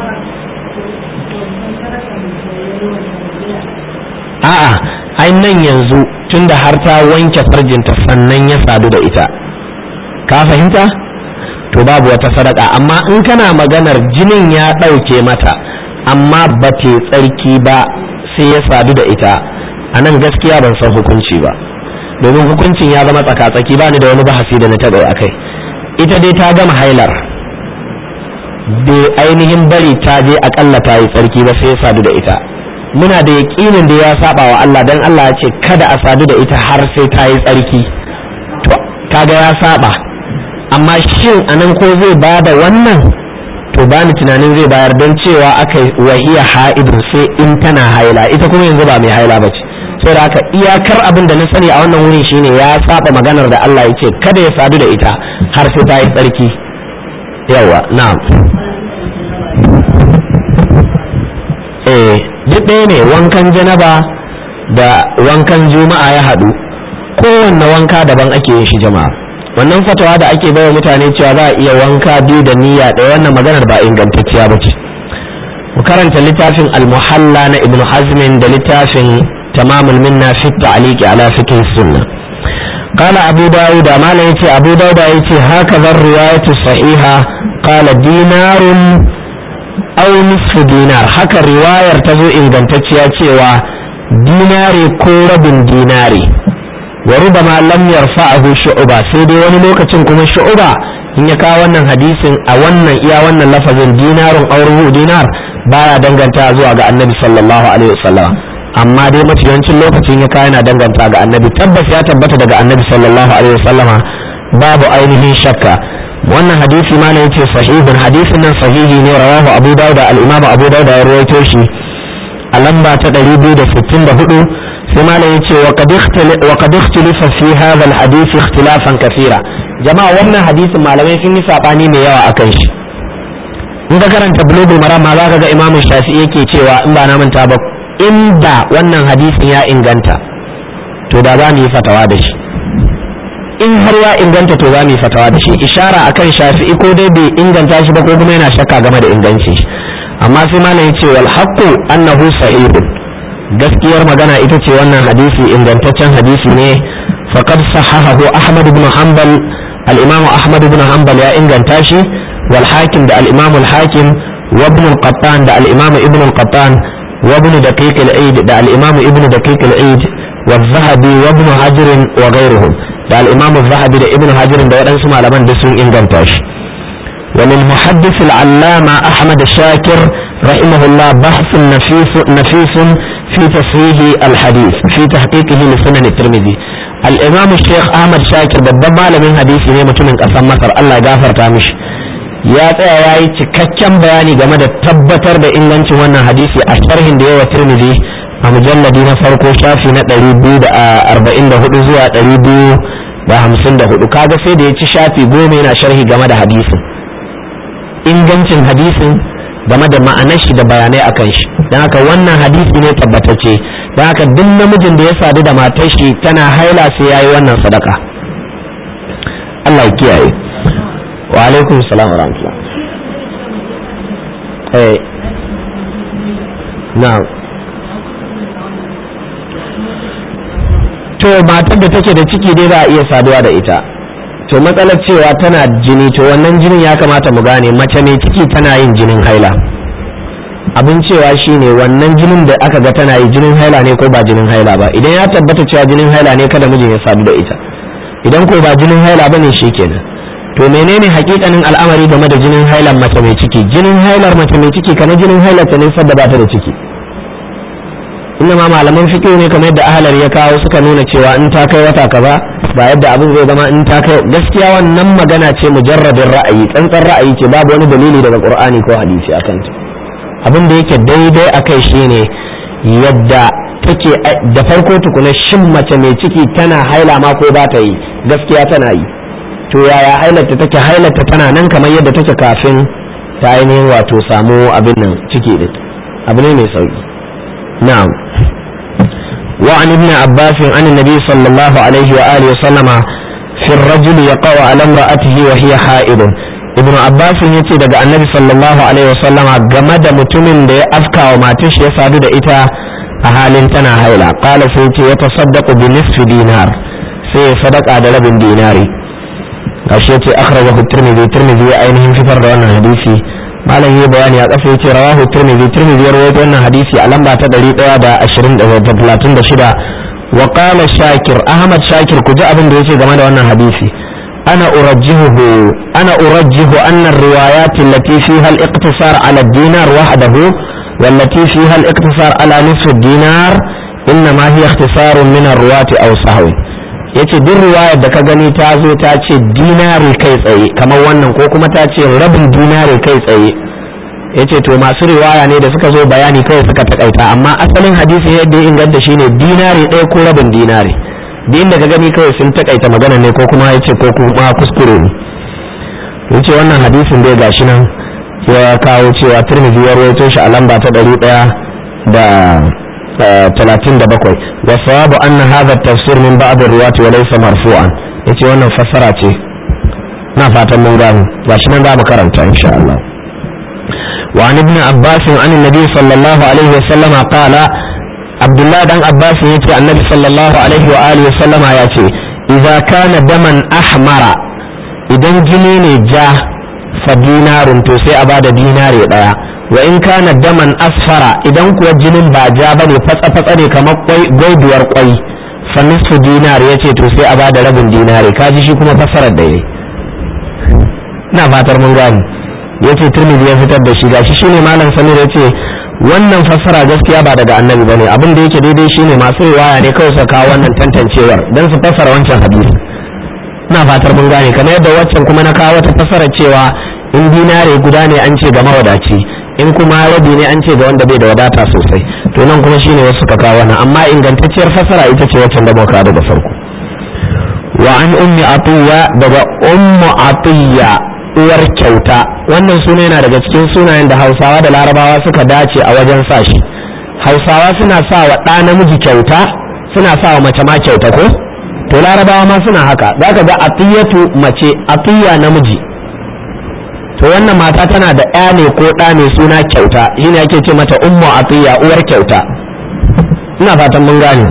a'a ai nan yanzu tunda har ta wanke farjinta sannan ya sadu da ita, ka fahimta, to babu wata sadaka. amma in kana maganar jinin ya ɗauke mata amma ba ta tsarki ba sai ya sadu da ita, a nan gaskiya ban san hukunci ba, domin hukuncin ya zama tsaka-tsaki, ba ni da wani bahasi da na taɓa a kai. ita dai ta gama hailar bai ainihin bari ta je akalla ta yi tsarki ba sai ya sadu da ita. muna da yaƙinin da ya saba wa Allah, dan Allah ya ce kada a sadu da ita har sai ta yi tsarki, to kaga ya saba. amma shin anan ko zai bada wannan, to ba ni tunanin zai bayar, don cewa aka wahiya ha'idun sai in tana haila, ita kuma yanzu ba mai haila ba ce. sai da haka iyakar abin da na sani a wannan wurin shine ya saba maganar da Allah ya ce kada ya sadu da ita har sai ta yi tsarki. yawa na'am duk ɗaya ne, wankan janaba da wankan juma'a ya haɗu, kowanne wanka daban ake yin shi jama'a. wannan fatawa da ake bawa mutane cewa za a iya wanka biyu da niyya ɗaya, wannan maganar ba ingantacciya ba ce. mu karanta littafin al-muhalla na ibn hazmin da littafin tamamul minna fi ta'liqi ala fiqh sunna. قال أبو داود ما لا يتي أبو داود يتي هكذا الرواية الصحيحة قال دينار أو نصف دينار. هكا الرواية تزو إن قنتتي يتي ديناري كورب ديناري، وربما لم يرفعه شعبة سيدي ونلوكة كما شعبة إن يكاونا حديث أولا إياونا لفظ دينار أو ربع دينار بايا دنگنتا زوا ga annabi sallallahu alaihi wasallam, amma dai mafi yawancin lokacin ya kai yana danganta ga annabi. tabbas ya tabbata daga annabi sallallahu alaihi wasallam babu ainihin shakka. wannan hadisi ma ne yace sahihun, hadisin nan sahihi ne, rawahu abu dawud, al-imam abu dawud ya rawaito shi a lamba ta 264. sai ma ne yace wa qad ikhtalafa fi hadha al-hadith ikhtilafan kathira. jama'a wannan hadisin malamai sun yi sabani mai yawa akan shi. in ka karanta bulugul maram ma zaka ga imam shafi'i yake cewa in ba na manta ba, inda wannan hadisin ya inganta to da za mu yi fatawa da shi, in har ya inganta to za mu yi fatawa da shi. ishara akan shafi'i ko dai bai inganta shi ba ko kuma yana shakka game da ingancin shi. amma sai malam ya ce wal haqqu annahu sahihun, gaskiyar magana ita ce wannan hadisi ingantaccen hadisi ne. faqad sahahahu ahmad ibn hanbal, al-imam ahmad ibn hanbal ya inganta shi, wal hakim da al-imam al-hakim, wa ibn al-qattan da al-imam ibn al-qattan, وابن دقيق العيد دا الإمام ابن دقيق العيد، والذهبي وابن حجر وغيرهم دا الإمام الذهبي دا ابن حجر دا ودنسو معلمان دسون إنغانتاش. وللمحدث العلامة أحمد الشاكر رحمه الله بحث نفيس في تصحيح الحديث في تحقيقه لسنن الترمذي. الإمام الشيخ أحمد شاكر babban malamin hadisi ne mutumin ƙasar Masar, Allah ya gafarta mishi, ya tsaya ya yi cikakken bayani game da tabbatar da ingancin wannan hadisi a sharhin da yawa Tirmidhi a mujalladi na farko shafi na 244 zuwa 254 kaga sai da ya ci shafi 10 yana sharhi game da hadisin, ingancin hadisin game da ma'anar shi da bayanai akan shi. don haka wannan hadisi ne tabbatacce, don haka duk namijin da ya sadu da matar shi tana haila sai yayi wannan sadaka. Allah ya kiyaye. Wa alaikum salam wa rahmatullah. Na'am. To matar da take da ciki dai za a iya saduwa da ita, to matsalar cewa tana jini, to wannan jinin ya kamata mu gane mace mai ciki tana yin jinin haila. Abin cewa shine wannan jinin da aka ga tana yi jinin haila ne ko ba jinin haila ba. Idan ya tabbata cewa jinin haila ne kada mijin ya sadu da ita, idan ko ba jinin haila bane shikenan. To menene hakikanin al'amari game da jinin hailar mace mai ciki? Jinin hailar mace mai ciki kana jinin hailar ta ne saboda ba ta da ciki. Inna ma malaman fiqh ne kamar yadda ahlar ya kawo suka nuna cewa in ta kai wata kaza ba yadda abin zai zama in ta kai, gaskiya wannan magana ce mujarradin ra'ayi, tsantsan ra'ayi ce, babu wani dalili daga Qur'ani ko hadisi akan ta. Abin da yake daidai akai shine yadda take da farko tukuna, shin mace mai ciki tana haila ma ko ba ta yi? Gaskiya tana yi. To yaya hailarta take? Hailarta tana nan kamar yadda take kafin ta ainihin wato samu abin nan ciki din. Abu ne mai sauki. نعم. وعن ابن عباس عن النبي صلى الله عليه وآله وسلم في الرجل يقع على امرأته وهي حائض. ابن عباس yace daga annabi sallallahu alaihi wasallam game da mutumin da ya afka wa matar shi ya sadu da ita a halin tana haila. Qala sai yace ya tasaddaqu bi nisfi dinar, sai ya sadaka da rabin dinari. Gashi yace akhrajahu Tirmidhi ya ainihin fitar da wannan hadisi. malam yi bayani a ƙasa yace rawahu Tirmidhi ya rawaito wannan hadisi a lamba ta 136. wa qala Shakir, Ahmad Shakir ku ji abin da yace game da wannan hadisi. ana urajjihu anna ar-riwayat allati fiha al-iqtisar ala ad-dinar wahdahu wallati fiha al-iqtisar ala nisf ad-dinar inma hiya ikhtisarun min ar-ruwati aw sahwi. yace duk riwayar da ka gani ta zo ta ce dinari kai tsaye kamar wannan, ko kuma ta ce rabin dinari kai tsaye, yace to masu riwaya ne da suka zo bayani kawai suka takaita, amma asalin hadisi yadda ya inganta shine dinari ɗaya ko rabin dinari. din da ka gani kawai sun takaita magana ne, ko kuma yace ko kuma kuskure ne. yace wannan hadisin dai gashi nan ya kawo cewa Tirmidhi ya rawaito shi a lamba ta 137. والصواب أن هذا التفسير من بعض الرواة وليس مرفوعا. yace wannan fassara ce, na fatan mun gano gashi nan za mu karanta insha Allah. وعن ابن عباس عن النبي صلى الله عليه وسلم قال, Abdullah dan Abbas yace annabi sallallahu alaihi wa alihi wasallama yace idza kana daman ahmara, idan jini ne ja fa dinarun, to sai a bada dinare daya. wa in kana daman asfara, idan kuwa jinin ba ja bane fatsa ne kamar gwaiduwar kwai, fa nisfu dinar yace to sai a bada rabin dinare. kaji shi kuma fassarar da yayi, ina fatar mun gani. yace Tirmidhi ya fitar da shi, gashi shine malam Samir yace wannan fassara gaskiya ba daga annabi bane, abin da yake daidai shine masu riwaya ne kawai su kawo wannan tantancewar dan su fassara wancan hadisi. ina fatar mun gane, kamar yadda waccan kuma na kawo wata fassara cewa in dinare guda ne an ce ga mawadaci, in kuma rabi ne an ce ga wanda bai da wadata sosai. to nan kuma shine wasu ka kawo wannan, amma ingantacciyar fassara ita ce waccan da muka daga farko. wa an ummi atiya, daga ummu atiya uwar kyauta. wannan suna yana daga cikin sunayen da Hausawa da Larabawa suka dace a wajen sa shi. Hausawa suna sa wa ɗa namiji kyauta, suna sa wa mace ma kyauta ko? to Larabawa ma suna haka, zaka ga atiyatu mace, atiya namiji. to wannan mata tana da ɗa ne ko ɗa mai suna kyauta, shine ake ce mata ummu atiya uwar kyauta. ina fatan mun gane.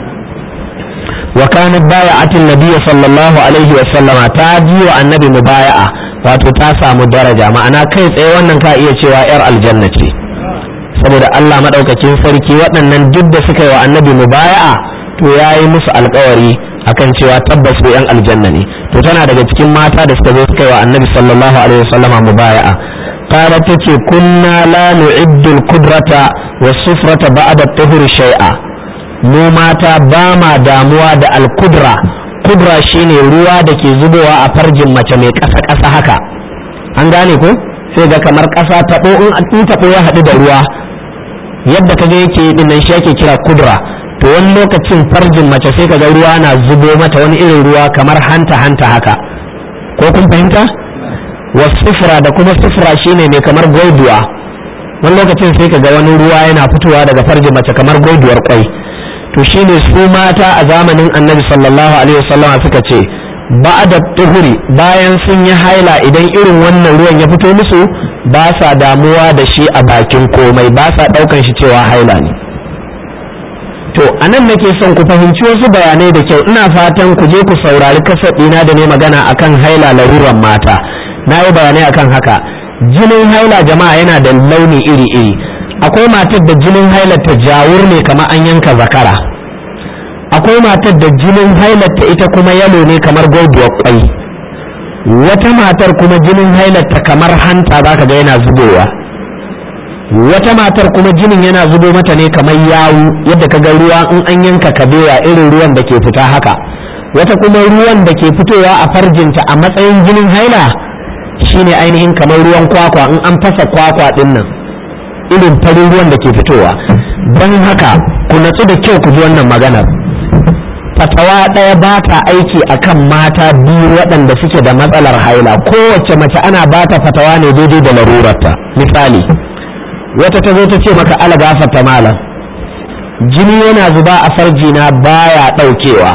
wa kanat bai'atin nabiy sallallahu alaihi wa sallama, ta ji wa annabi mubaya'a, wato ta samu daraja, ma'ana kai tsaye wannan ka iya cewa yar aljanna ce, saboda Allah madaukakin sarki waɗannan duk da suka yi wa annabi mubaya'a to yayi musu alƙawari akan cewa tabbas su yan aljanna ne. to tana daga cikin mata da suka zo suka yi wa annabi sallallahu alaihi wasallama mubaya'a. qalat tace kunna la nu'iddu al-qudrata was-sufrata ba'da at-tuhur shay'a, mu mata ba ma damuwa da al-qudra. kudra shine ruwa da ke zubowa a farjin mace mai ƙasa haka, an gane ko? sai ga kamar ƙasa taɓo, in taɓo ya haɗu da ruwa yadda kaga yake din nan shi yake kira kudra. To wani lokacin farjin mace sai kaga ruwa na zubo mata wani irin ruwa kamar hanta haka, ko kun fahimta? Wasifra da kuma sifra shine mai kamar goiduwa, wani lokacin sai kaga wani ruwa yana fitowa daga farjin mace kamar goiduwar kwai. To shine su mata a zamanin annabi sallallahu alaihi wasallam suka ce ba'da tuhuri, bayan sun yi haila idan irin wannan ruwan ya fito musu ba sa damuwa da shi a bakin komai, ba sa daukan shi cewa haila ne. To anan nake son ku fahimci wasu bayanai da kyau, ina fatan ku je ku saurari kasar ɗina da ne magana akan haila laruran mata. Na yi bayanai akan haka. Jinin haila jama'a yana da launi iri-iri. Akwai matar da jinin hailar ta jawur ne kamar an yanka zakara, akwai matar da jinin hailar ta ita kuma yalo ne kamar goiduwar kwai, wata matar kuma jinin hailar ta kamar hanta zaka ga yana zubowa, wata matar kuma jinin yana zubo mata ne kamar yawu yadda kaga ruwa in an yanka kabewa irin ruwan da ke fita haka, wata kuma ruwan da ke fitowa a farjinta a matsayin jinin haila shine ainihin kamar ruwan kwakwa in an fasa kwakwa din nan, irin farin ruwan da ke fitowa. Don haka ku natsu da kyau ku ji wannan maganar. Fatawa ɗaya ba ta aiki akan mata biyu waɗanda suke da matsalar haila. Kowace mace ana ba ta fatawa ne daidai da larurarta. Misali, wata ta zo ta ce maka ala gafarta malam, jini yana zuba a farjina baya ɗaukewa,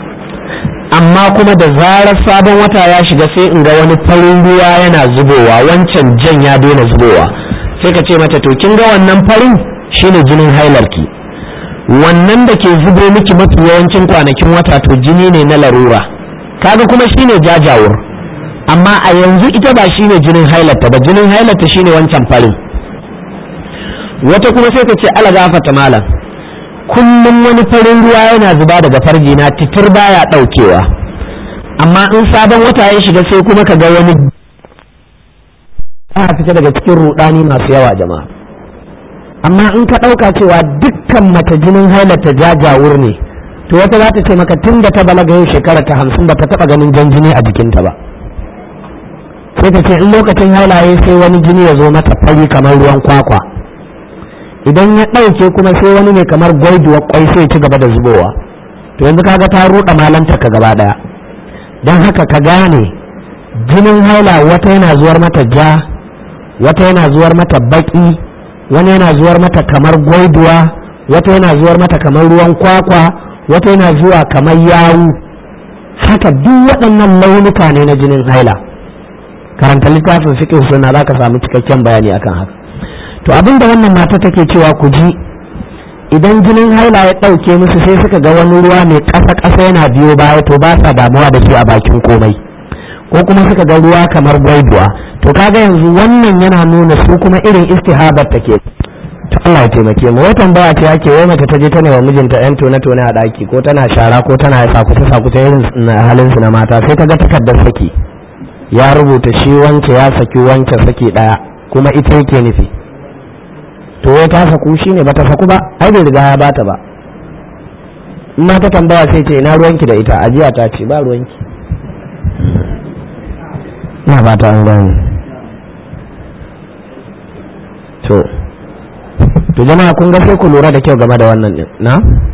amma kuma da zarar sabon wata ya shiga sai in ga wani farin ruwa yana zubowa, wancan jan ya daina zubowa. Sai ka ce mata to kin ga wannan farin shine jinin hailarki, wannan da ke zubo miki mafi yawancin kwanakin wata to jini ne na larura, kaga kuma shine jajawur, amma a yanzu ita ba shine jinin hailarta ba, jinin hailarta shine wancan farin. Wata kuma sai ka ce ala gafata malam, kullum wani farin ruwa yana zuba daga farji na titir baya daukewa, amma in sabon wata ya shiga sai kuma ka ga wani a fita daga cikin rudani masu yawa jama'a. Amma in ka ɗauka cewa dukkan mace jinin hailarta jajawur ne, to wata za ta ce maka tun da ta balaga yau shekara ta 50 ba ta taɓa ganin jan jini a jikinta ba. Sai ta ce in lokacin hailaye sai wani jini ya zo mata fari kamar ruwan kwakwa, idan ya ɗauke kuma sai wani ne kamar gwaiduwar kwai sai ci gaba da zubowa. To yanzu kaga ta ruɗa malanta ka gaba ɗaya. Don haka ka gane jinin haila wata yana zuwar mata ja, wata yana zuwar mata baki, wani yana zuwar mata kamar gwaiduwa, wata yana zuwar mata kamar ruwan kwakwa, wata yana zuwa kamar yawu. Haka duk waɗannan launuka ne na jinin haila. Karanta littafin fiqh sunna za ka samu cikakken bayani akan haka. To abinda wannan mata take cewa ku ji, idan jinin haila ya ɗauke musu sai suka ga wani ruwa mai ƙasa-ƙasa yana biyo baya, to ba sa damuwa da shi a bakin komai, ko kuma suka ga ruwa kamar gwaiduwa. To kaga yanzu wannan yana nuna su kuma irin istihabar take. To Allah ya taimake mu. Watan baya ce yake wai mace ta je tana wa mijinta yan tone a daki, ko tana shara ko tana sakuta irin halin su na mata, sai ta ga takardar saki ya rubuta shi wance ya saki wance saki daya, kuma ita yake nufi. To wai ta saku shine bata saku ba, ai bai riga ya bata ba. In ma ta tambaya sai ce ina ruwanki da ita, ajiya ta ce ba ruwanki. Ina fata an gani. To jama'a kun ga sai ku lura da kyau game da wannan din, na?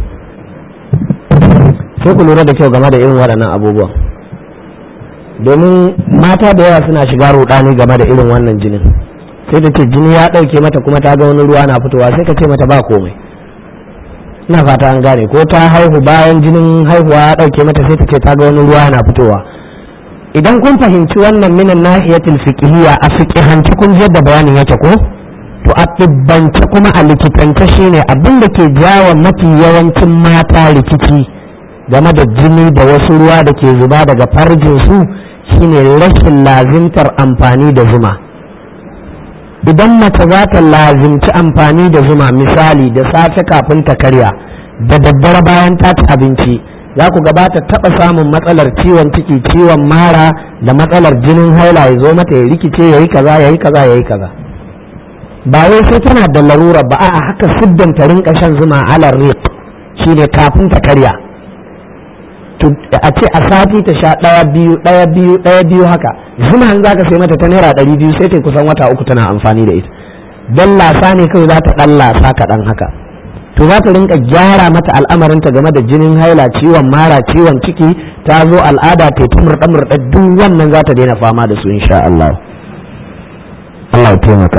Sai ku lura da kyau game da irin waɗannan abubuwan, domin mata da yawa suna shiga rudani game da irin wannan jinin. Sai ta ce jini ya ɗauke mata kuma ta ga wani ruwa na fitowa, sai ka ce mata ba komai. Ina fata an gane. Ko ta haihu bayan jinin haihuwa ya ɗauke mata sai ta ce ta ga wani ruwa na fitowa. Idan kun fahimci wannan minan nahiyatul fiqhiyya, a fiqhanci kun ji yadda bayanin yake ko? To a tibbance kuma a likitance shine abin da ke jawo mafi yawancin mata rikici game da jini da wasu ruwa da ke zuba daga farjin su shine rashin lazimtar amfani da zuma. Idan mace za ta lazimci amfani da zuma, misali da safe kafin ta karya, da daddare bayan ta ci abinci, za ku gaba ta taɓa samun matsalar ciwon ciki, ciwon mara da matsalar jinin haila ya zo mata ya rikice, ya yi kaza ya yi kaza ya yi kaza. Ba wai sai tana da larura ba, a haka siddan ta rinka shan zuma alar riq shine kafin ta karya. To a ce a sati ta sha ɗaya biyu haka, zuma in zaka sai mata ta naira 200 sai ta kusan wata 3 tana amfani da ita. don lasa ne kawai za ta ɗan lasa kaɗan haka, to za ta rinka gyara mata al'amarinta game da jinin haila, ciwon mara, ciwon ciki, ta zo al'ada ta ta murɗe-murɗe, duk wannan za ta daina fama da su insha Allah. Allah ya taimaka.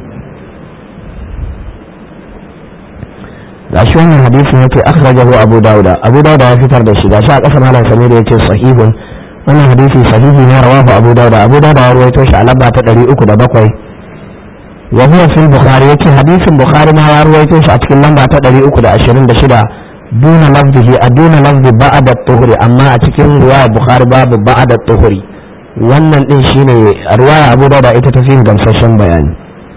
gashi wannan hadisin yake akhrajahu Abu Dawud ya fitar da shi, gashi a ƙasa malam Samir yake sahihun, wannan hadisi sahihi ne, rawahu Abu Dawud ya rawaito shi a lamba ta 307. wa huwa fil Bukhari, yake hadisin Bukhari ma ya rawaito shi a cikin lamba ta 326 duna lafzihi aduna lafzi ba'da at-tuhri, amma a cikin riwaya Bukhari babu ba'da at-tuhri. wannan din shine riwaya Abu Dawud ita ta fi gamsashen bayani.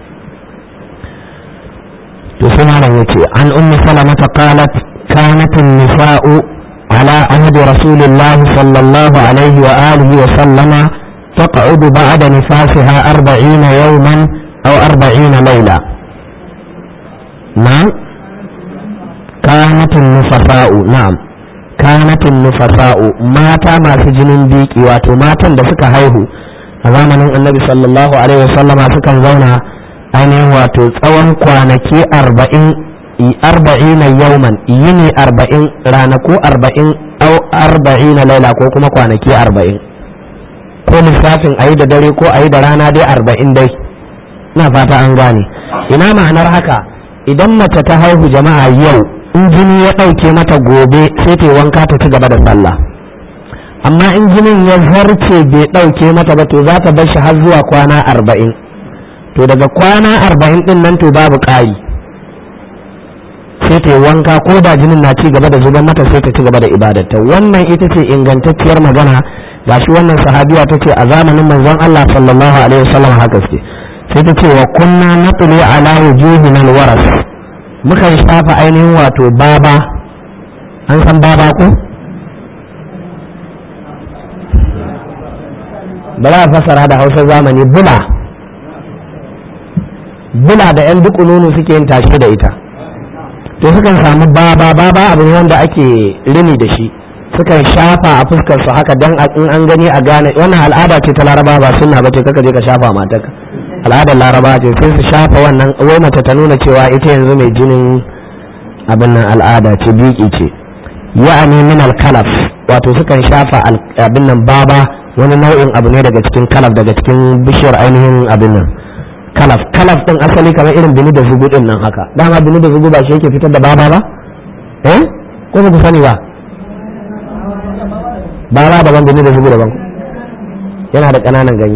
to sai malam yace an ummu salama qalat kanat an-nisa'u ala ahdi rasulillah sallallahu alaihi wa alihi wa sallama taq'udu ba'da nifasiha 40 yawman aw 40 layla. na'am kanat an-nifasa'u, na'am kanat an-nifasa'u, mata masu jinin biki, wato matan da suka haihu a zamanin annabi sallallahu alaihi wa sallama sukan zauna ainihin wato tsawon kwanaki 40 yauman, yini 40, ranaku 40 au 40 laila, ko kuma kwanaki 40, ko lissafin ayi da dare ko ayi da rana dai 40 dai. na fata an gane. ina ma'anar haka? idan mace ta haihu jama'a yau, in jini ya ɗauke mata gobe sai ta wanka ta ci gaba da sallah, amma in jinin ya zarce bai ɗauke mata ba to za ta bar shi har zuwa kwana 40. to daga kwana 40 din nan to babu ƙari, sai ta wanka, ko da jinin na ci gaba da zuban mata sai ta ci gaba da ibadarta. wannan ita ce ingantacciyar magana. gashi wannan sahabiya ta ce a zamanin manzon Allah sallallahu alaihi wasallam haka ce, sai ta ce wa kunna natli ala wujuhina alwaras, mukan shafa ainihin wato baba. an san baba ko? bari a fasara da Hausa zamani, bula da yan duk nono suke yin tashe da ita. to sukan samu baba abu ne wanda ake rini da shi, sukan shafa a fuskar su haka dan in an gani a gane. wannan al'ada ce ta Laraba, ba sunna bace, kaka je ka shafa matarka, al'adar Laraba ce. sai su shafa wannan, wai mace ta nuna cewa ita yanzu mai jinin abin nan al'ada ce, biki ce. ya'ani min al-kalaf, wato sukan shafa abin nan baba, wani nau'in abu ne daga cikin kalaf, daga cikin bishiyar ainihin abin nan kalaf din asali kamar irin bini da zugu din nan haka. dama bini da zugu ba shi yake fitar da baba ba, ko ba ku sani ba? baba daban, bini da zugu daban, yana da ƙananan ganye.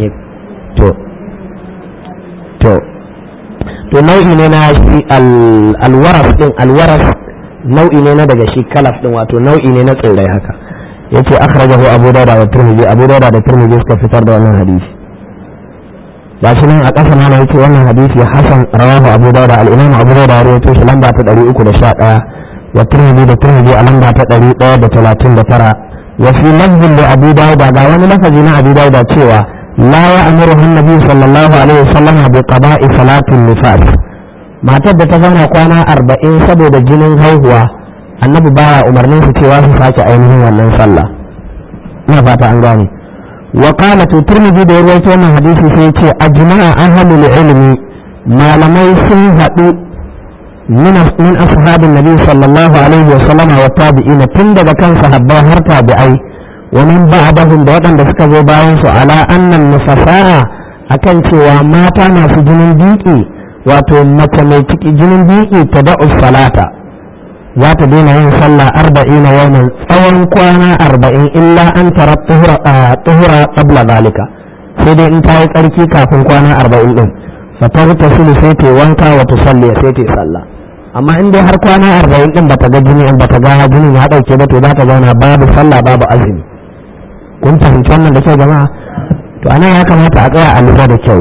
to nau'i ne na shi alwaras din, alwaras nau'i ne na daga shi kalaf din, wato nau'i ne na tsirrai haka. yace akhrajahu Abu Dawud da Tirmidhi, Abu Dawud da Tirmidhi suka fitar da wannan hadisi. gashi nan a ƙasa ma yace wannan hadisi hasan, rawahu Abu Dawud, al-Imam Abu Dawud ya rawaito shi lamba ta 311, wa Tirmidhi da Tirmidhi a lamba ta 139. wa fi lafzin da Abu Dawud, ga wani lafazi na Abu Dawud cewa la ya'muru an-nabi sallallahu alaihi wasallam bi qada'i salatin nifas, matar da ta zauna kwana 40 saboda jinin haihuwa, annabi baya umarnin su cewa su sake ainihin wannan sallah. ina fata an gane. wa qala Tirmidhi da rawaito wannan hadisi sai yace ajma'a ahlul ilmi, malamai sun hadu min ashabin nabi sallallahu alaihi wa sallam wa tabi'ina, tun daga kan sahabbai har tabi'ai, wa min ba'dahum da wadanda suka zo bayan su, ala annan nufasa'a, akan cewa mata masu jinin biki, wato mace mai ciki jinin biki, tada'u salata, za ta daina yin sallah 40 yawman, tsawon kwana 40, illa an tara tuhura qabla zalika, sai dai in ta yi tsarki kafin kwana 40 din, fatar ta sulu sai ta wanka wa tusalli sai ta sallah. amma in dai har kwana 40 din bata ga jini, in bata ga jinin ya dauke ba, to za ta zauna babu sallah babu azumi. kun fahimci wannan da kyau jama'a? to anan ya kamata a tsaya a lura da kyau.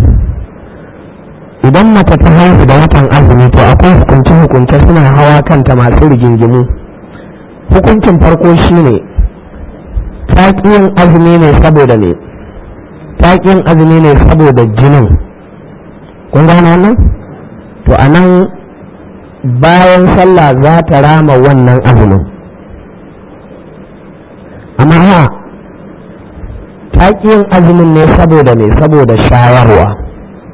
idan mace ta haihu da watan azumi, to akwai hukunce suna hawa kanta masu rigingimu. hukuncin farko shine taƙiyin azumi ne saboda ne, taƙiyin azumi ne saboda jinin. kun gane wannan? to anan bayan sallah za ta rama wannan azumin. amma taƙiyin azumin ne saboda ne, saboda shayarwa.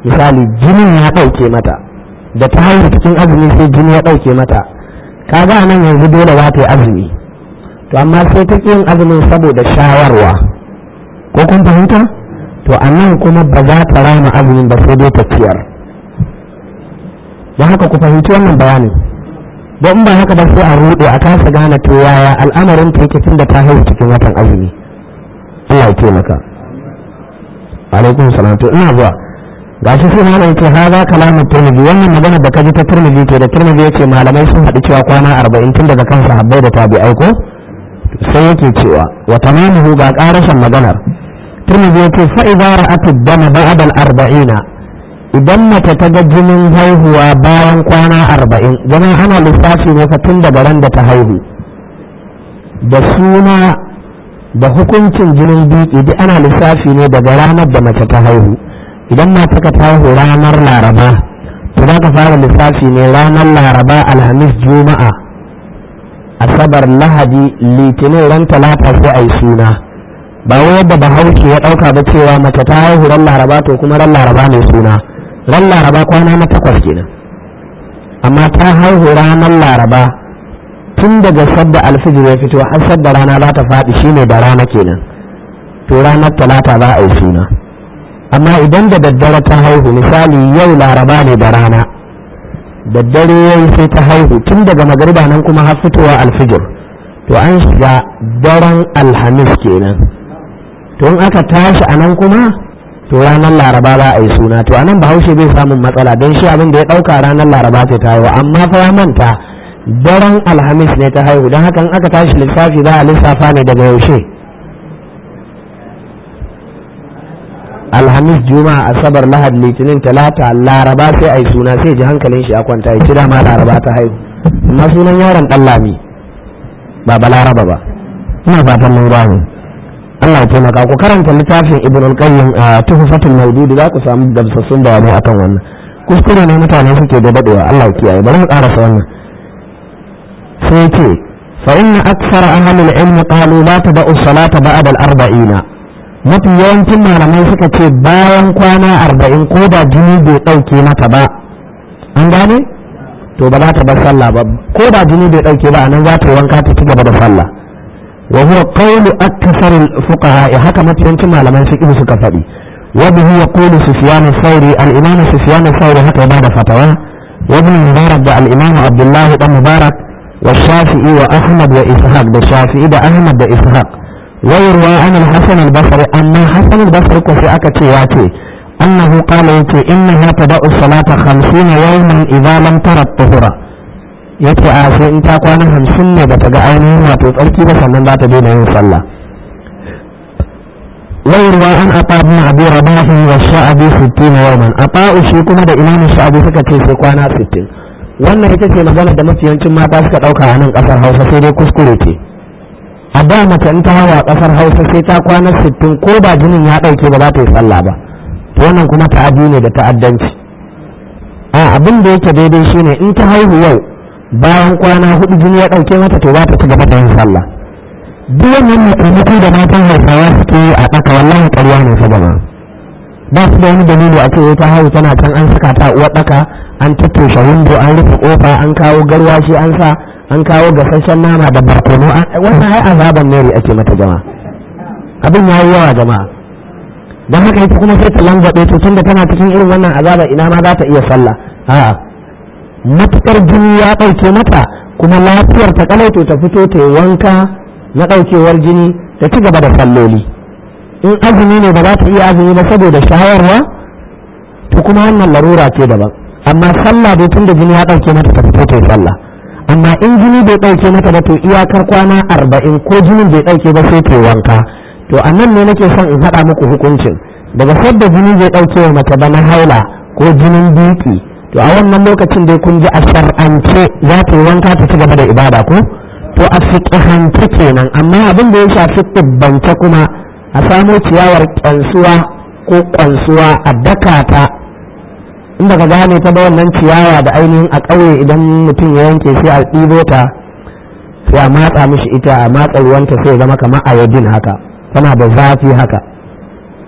misali jinin ya ɗauke mata da ta haihu cikin azumi sai jini ya ɗauke mata kaga nan yanzu dole za ta yi azumi to amma sai ta yin azumin saboda shawarwa ko kun fahimta to annan kuma ba za ta rama azumin ba sai dai ta ciyar don haka ku fahimci wannan bayanin don ba haka ba sai a ruɗe a kasa gane to yaya al'amarin ta yake tunda ta haihu cikin watan azumi Allah ya taimaka alaikum salam to ina zuwa gashi sai malam ce haza kalamu Tirmidhi wannan magana da kaji ta Tirmidhi ce da Tirmidhi yace malamai sun haɗu cewa kwana 40 tun daga kan sahabbai da tabi'ai ko sai yake cewa wa tamamuhu ga ƙarashin maganar Tirmidhi yace fa idza ra'at ad-dama ba'da al-40 idan mace ta ga jinin haihuwa bayan kwana 40 jinin ana lissafi ne fa tun daga ran da ta haihu da suna da hukuncin jinin biki duk ana lissafi ne daga ranar da mace ta haihu idan mata ka ta haihu ranar laraba to za ka fara lissafi ne ranar laraba alhamis juma'a asabar lahadi litinin ran talata sai a yi suna ba wai yadda bahaushe ya ɗauka ba cewa mace ta haihu ran laraba to kuma ran laraba ne suna ran laraba kwana na 8 kenan amma ta haihu ranar laraba tun daga sadda alfijir ya fito har sadda rana za ta faɗi shine da rana kenan to ranar talata za a yi suna amma idan da daddare ta haihu misali yau laraba ne da rana daddare yayi sai ta haihu tun daga magariba nan kuma har fitowa alfijir to an shiga daren alhamis kenan to in aka tashi a nan kuma to ranar laraba za a yi suna to anan bahaushe bai samun matsala don shi abin da ya ɗauka ranar laraba sai ta haihu amma fa ya manta daren alhamis ne ta haihu don haka in aka tashi lissafi za a lissafa ne daga yaushe alhamis juma'a asabar lahad litinin talata laraba sai a yi suna sai ji hankalin shi a kwanta ya ci dama laraba ta haihu amma sunan yaron ɗan lami ba balaraba ba ina fatan mun gane Allah ya taimaka ku karanta littafin Ibn al-Qayyim a Tuhfatul Mawdud za ku samu damsassun bayanai akan wannan kuskure ne mutane suke da dadewa Allah ya kiyaye bari mu karasa wannan sai ce fa inna akthara ahli al-ilm qalu la tad'u as-salata ba'da al-40 mafi yawancin malamai suka ce bayan kwana 40 ko da jini bai dauke mata ba an gane to ba za ta bar sallah ba ko da jini bai dauke ba anan za ta wanka ta ci gaba da sallah wa huwa qawlu akthar al-fuqaha haka mafi yawancin malaman fiqh suka faɗi wa bihi yaqulu Sufyan al-Thawri al-imam Sufyan al-Thawri haka ya bada fatawa wa ibn Mubarak da al-imam Abdullah ibn Mubarak wa Shafi'i wa Ahmad wa Ishaq da Shafi'i da Ahmad da Ishaq wa yarwa an al-Hasan al-Basri amma Hasan al-Basri ko sai aka ce wace annahu qala yace innaha tada'u salata 50 yawman idza lam tara at-tuhura yace a sai in ta kwana 50 ne bata ga ainihin wato tsarki ba sannan za ta daina yin sallah wa yarwa an ata ibn Abi Rabah wa Sha'bi 60 yawman ata shi kuma da Imam Sha'bi suka ce sai kwana 60 wannan ita ce magana da mafiyancin mata suka dauka a nan kasar Hausa sai dai kuskure ce a da mace in ta hawa kasar Hausa sai ta kwana 60 ko ba jinin ya dauke ba za ta yi sallah ba to wannan kuma ta'addi ne da ta'addanci a abin da yake daidai shine in ta haihu yau bayan kwana 4 jini ya dauke mata to za ta ci gaba da yin sallah duk wannan mutum da matan Hausawa suke a daka wallahi ƙarya ne fa jama'a ba su da wani dalili a ce ta haihu tana can an saka ta uwar daka an tattoshe windo an rufe kofa an kawo garwashi an sa an kawo gasasshen nama da barkono wannan ai azaban ne ake mata jama'a abin ya yi yawa jama'a don haka ita kuma sai ta langwabe to tunda tana cikin irin wannan azaba ina ma za ta iya sallah a'a matukar jini ya ɗauke mata kuma lafiyar ta kalaito ta fito ta yi wanka na ɗaukewar jini ta ci gaba da salloli in azumi ne ba za ta iya azumi ba saboda shayarwa to kuma wannan larura ce daban amma sallah dai tunda jini ya ɗauke mata ta fito ta yi sallah amma in jini bai ɗauke mata ba to iyakar kwana 40 ko jinin bai ɗauke ba sai ta yi wanka to a nan ne nake son in haɗa muku hukuncin daga sadda jini bai ɗauke wa mace ba na haila ko jinin biki to a wannan lokacin dai kun ji a shar'ance za ta yi wanka ta ci gaba da ibada ko to a fiqhance kenan amma abin da ya shafi tibbance kuma a samo ciyawar kyansuwa ko kwansuwa a daka ta inda ka gane ta da wannan ciyawa da ainihin a ƙauye idan mutum ya yanke sai a ɗibo ta sai a matsa mishi ita a matsa ruwanta sai zama kamar ayodin haka tana da zafi haka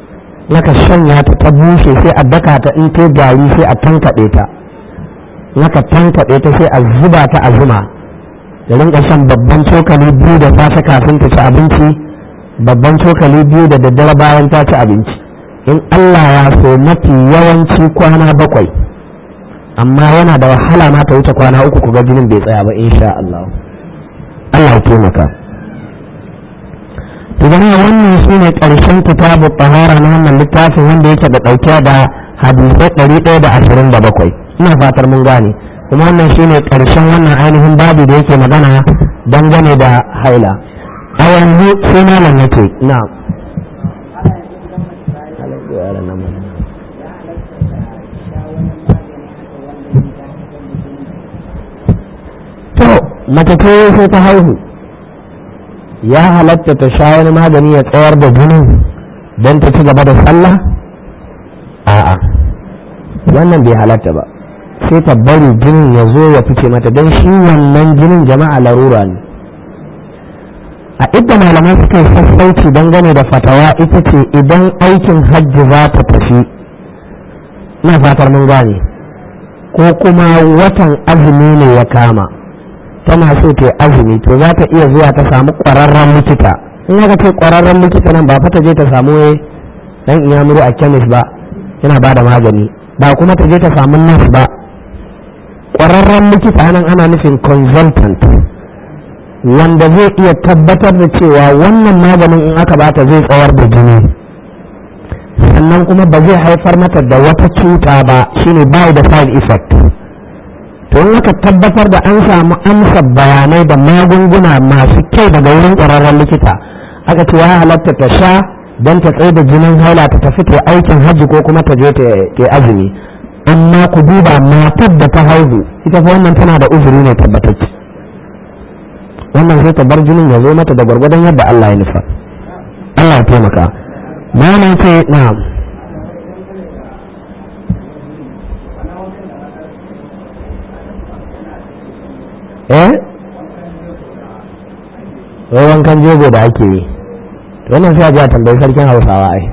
naka shanya ta bushe sai a daka ta in ta gari sai a tankaɗe ta naka tankaɗe ta sai a zuba ta a zuma da rinka shan babban cokali 2 da safe kafin ta ci abinci babban cokali 2 da daddare bayan ta ci abinci in Allah ya so mafi yawanci kwana 7 amma yana da wahala ma ta wuce kwana 3 ku ga jinin bai tsaya ba insha Allah Allah ya taimaka to jama'a wannan shine karshen kitabu tahara na wannan littafin wanda yake da dauke da hadisai 127 ina fatar mun gane kuma wannan shine karshen wannan ainihin babu da yake magana dangane da haila a yanzu sai malam yake na to mace ce sai ta haihu ya halatta ta sha wani magani ya tsayar da jinin don ta ci gaba da sallah a'a wannan bai halatta ba sai ta bari jinin ya zo ya fice mata don shi wannan jinin jama'a larura ne a idda malaman suka sassauci dangane da fatawa ita ce idan aikin hajji za ta tafi ina fatar mun gane ko kuma watan azumi ne ya kama tana so ta azumi to za ta iya zuwa ta samu ƙwararren likita in aka ce ƙwararren likita nan ba fa ta je ta samu dan iyamuru a kemis ba yana ba da magani ba kuma ta je ta samu nas ba ƙwararren likita nan ana nufin consultant wanda zai iya tabbatar da cewa wannan maganin in aka bata zai tsawar da jini sannan kuma ba zai haifar mata da wata cuta ba shine ba da side effect to in aka tabbatar da an samu amsa bayanai da magunguna masu kyau daga wurin ƙwararren likita aka ce ya halatta ta sha don ta tsaye da jinin haila ta tafi ta aikin hajji ko kuma ta je ta azumi amma ku duba matar da ta haihu ita fa wannan tana da uzuri ne tabbatacce wannan sai ta bar jinin ya zo mata da gwargwadon yadda Allah ya nufa Allah ya taimaka malam ce na'am wankan jego da ake yi wannan sai a ji a tambayi sarkin hausawa ai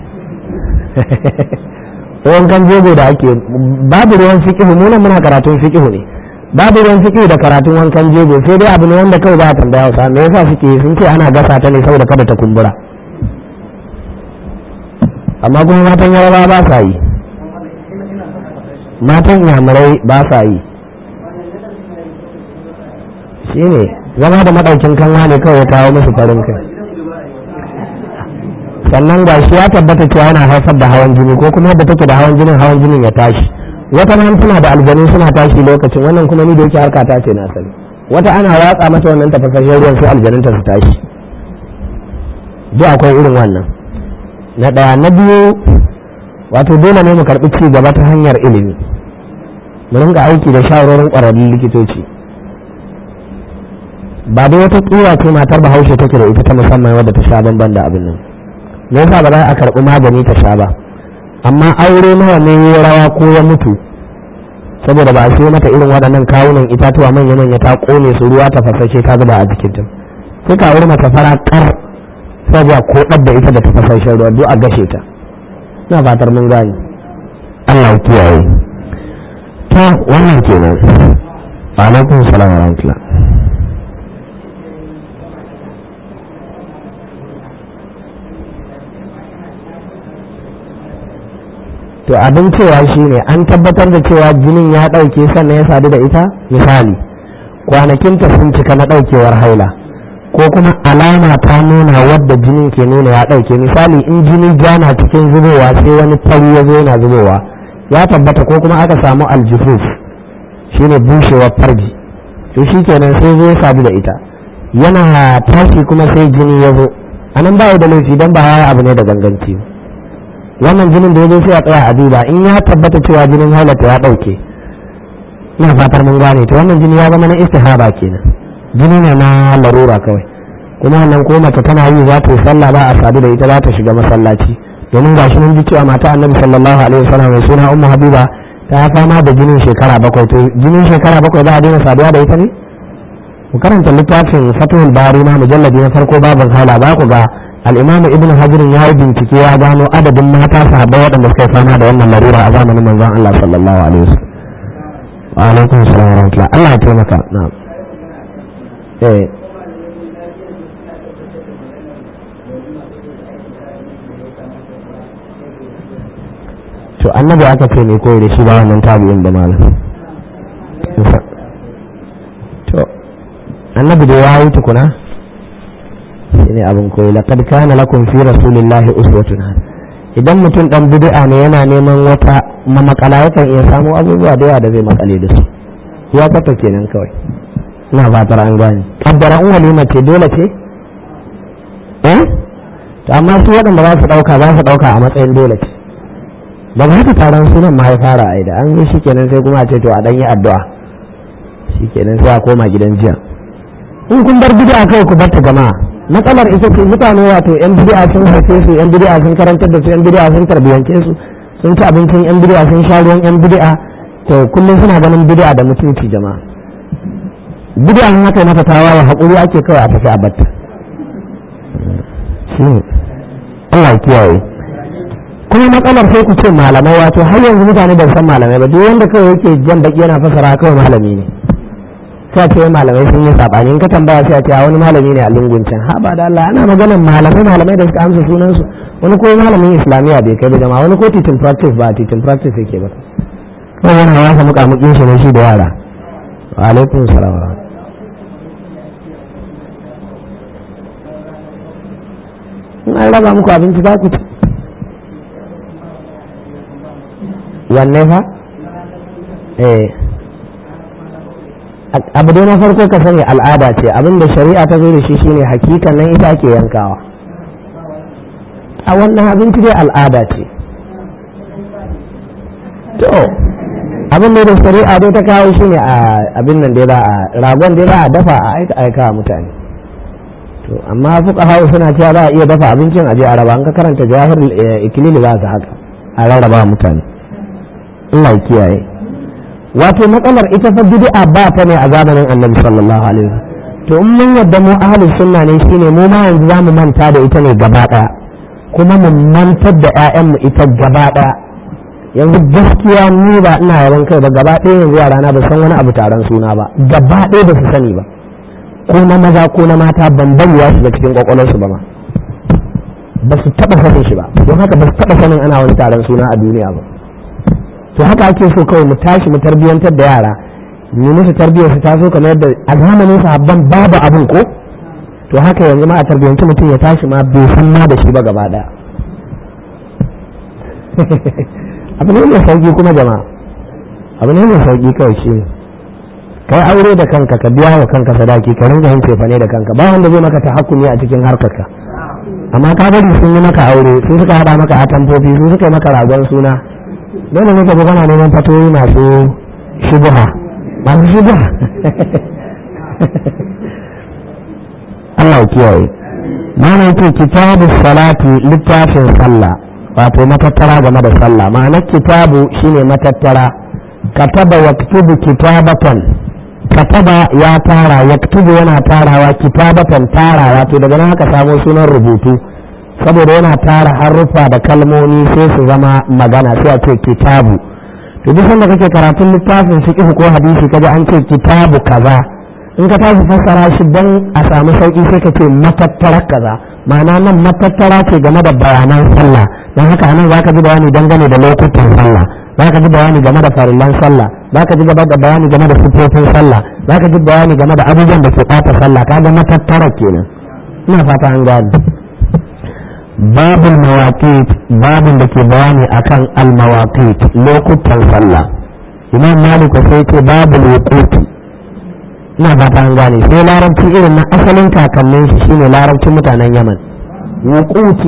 wankan jego da ake babu ruwan fikihu mu nan muna karatun fikihu ne babu ruwan fikihu da karatun wankan jego sai dai abu ne wanda kawai ba a tambaya hausa me yasa suke sun ce ana gasa ta ne saboda kada ta kumbura amma kuma matan yarabawa ba sa yi matan yamurai ba sa yi shine zama da madaukin kanwa ne kawai ya kawo musu farin kai sannan ga shi ya tabbata cewa yana haifar da hawan jini ko kuma yadda take da hawan jinin ya tashi wata nan tana da aljanu suna tashi lokacin wannan kuma ni da yake harka ta ce na sani wata ana watsa mata wannan tafasashen ruwan sai aljanunta su tashi duk akwai irin wannan na ɗaya na biyu wato dole ne mu karɓi ci gaba ta hanyar ilimi mu rinka aiki da shawarorin ƙwararrun likitoci ba dai wata kira ce matar bahaushe take da ita ta musamman wadda ta sha banban da abin nan me yasa ba za a karɓi magani ta sha ba amma aure nawa ne ya rawa ko ya mutu saboda ba a siyo mata irin waɗannan kawunan itatuwa manya-manya ta ƙone su ruwa ta fasashe ta zuba a jikinta sai ka aure mata fara kar saboda ko da ita da ta fasashe ruwa duk a gashe ta na fatar mun gane Allah ya kiyaye ta wannan kenan alaikum salam wa rahmatullah to abin cewa shine an tabbatar da cewa jinin ya ɗauke sannan ya sadu da ita misali kwanakinta sun cika na ɗaukewar haila ko kuma alama ta nuna wadda jinin ke nuna ya ɗauke misali in jini jana cikin zubowa sai wani fari ya zo yana zubowa ya tabbata ko kuma aka samu aljufuf shine bushewar farji to shi kenan sai zo ya sadu da ita yana tashi kuma sai jini ya zo anan ba da laifi don ba ya abu ne da ganganci wannan jinin da ya zo sai a tsaya a duba in ya tabbata cewa jinin halatta ya ɗauke ina fatar mun gane to wannan jini ya zama na istihaba kenan jini ne na larura kawai kuma wannan ko mace tana yi za ta yi sallah ba a sadu da ita za ta shiga masallaci domin ga shi mun ji cewa mata annabi sallallahu alaihi wasallam mai suna ummu habiba ta fama da jinin shekara 7 to jinin shekara 7 za a daina saduwa da ita ne ku karanta littafin fathul bari na mujalladi na farko babin hala ba ku ga al-imam ibn hajar ya yi bincike ya gano adadin mata sahabbai waɗanda suka fama da wannan larura a zamanin manzon Allah sallallahu alaihi wasallam. Wa alaikum assalam wa rahmatullah. Allah ya taimaka. Na'am. To annabi aka ce ne koyi da shi ba wannan tabi'in da malam. To annabi da ya yi tukuna shine abin koyi laqad kana lakum fi rasulillahi uswatun hasana. Idan mutum dan bid'a ne yana neman wata mamakala yakan iya samu abubuwa da yawa da zai makale da su. Ya kwata kenan kawai. Ina fatar an gane. Kaddara in walima ce dole ce? To amma su waɗanda za su ɗauka a matsayin dole ce. Ba za ta taron sunan ma ya fara aida an yi shi kenan sai kuma a ce to a ɗan yi addu'a shi kenan sai a koma gidan jiya. In kun bar bid'a kai ku bar ta jama'a. Matsalar ita ce mutane wato yan bid'a sun haife su, yan bid'a sun karantar da su, yan bid'a sun tarbiyance su, sun ci abincin yan bid'a, sun sha ruwan yan bid'a, to kullum suna ganin bid'a da mutunci jama'a. Bid'a in haka mata tawaye haƙuri ake kawai a tafi a batta. Allah ya kiyaye. Kuma matsalar sai ku ce malamai wato har yanzu mutane ba san malamai ba, duk wanda kawai yake jan baki yana fasara kawai malami ne. Sai ce malamai sun yi sabani, in ka tambaya sai a ce wani malami ne a lungun can. Ha ba da Allah ana maganar malamai da suka amsa sunan su. Wani ko malamin Islamiyya bai kai ba jama'a, wani ko teaching practice yake ba. Kawai yana wasa muƙamuƙin shi ne shi da yara. Wa alaikum salam. In an raba muku abinci za ku ci. Wanne fa? Abu dai na farko ka sani al'ada ce, abinda shari'a ta zo da shi shine hakikan nan ita ake yankawa. A wannan abinci dai al'ada ce. To abin da shari'a dai ta kawo shine a abin nan dai ba a ragon dai ba a dafa a aika mutane. To amma fuqaha suna cewa za a iya dafa abincin aje a raba, an ka karanta jawahirul iklil za su haka a rarraba mutane. Allah ya kiyaye. Wato matsalar ita fa bid'a ba ta ne a zamanin Annabi sallallahu alaihi wasallam. To in mun yadda mu ahlus sunna ne shine mu ma yanzu zamu manta da ita ne gaba daya. Kuma mu mantar da ƴaƴan mu ita gaba daya. Yanzu gaskiya ni ba ina yawan kai ba gaba daya yanzu yara na ba san wani abu taron suna ba. Gaba daya ba su sani ba. Ko na maza ko na mata ban ya shiga cikin kwakwalwarsu ba ma. Ba su taba sanin shi ba. Don haka ba su taba sanin ana wani taron suna a duniya ba. To haka ake so kawai mu tashi mu tarbiyantar da yara, mu musu tarbiyyar su taso kamar yadda a zamanin sahabban babu abin ko to haka yanzu ma a tarbiyyanci mutum ya tashi ma bai san ma da shi ba gaba daya. Abu ne mai sauki kuma jama'a, abu ne mai sauki kawai shi kai aure da kanka ka biya wa kanka sadaki ka rinka yin cefane da kanka, ba wanda zai maka tahakkumi a cikin harkarka. Amma ka bari sun yi maka aure, sun suka hada maka atamfofi, sun suka yi maka ragon suna, dole ne ka ga kana neman fatoyi masu shubha. Allah ya kiyaye. Mana yake kitabu salati littafin sallah, wato matattara game da sallah. Ma'anar kitabu shine matattara. Kataba yaktubu kitabatan. Kataba ya tara, yaktubu yana tarawa, kitabatan tarawa, to daga nan haka samo sunan rubutu. Saboda yana tara haruffa da kalmomi sai su zama magana sai a ce kitabu. To duk sanda kake karatun littafin fiqh ko hadisi kaje an ce kitabu kaza, in ka tashi fassara shi dan a samu sauki sai ka ce matattara kaza, ma'ana nan matattara ce game da bayanan sallah. Dan haka anan zaka ji bayani dangane da lokutan sallah, zaka ji bayani game da farillan sallah, zaka ji bayani game da sifofin sallah, zaka ji bayani game da abubuwan da ke ɓata sallah, kaga matattara kenan. Ina fata an gane. Babul mawaqit, babin da ke bayani akan al-mawaqit, lokutan sallah. Imam Malik sai ce babul wuquti. Ina fata an gane, sai larabci irin na asalin kakannin shi shine larabcin mutanen Yaman. Wuquti.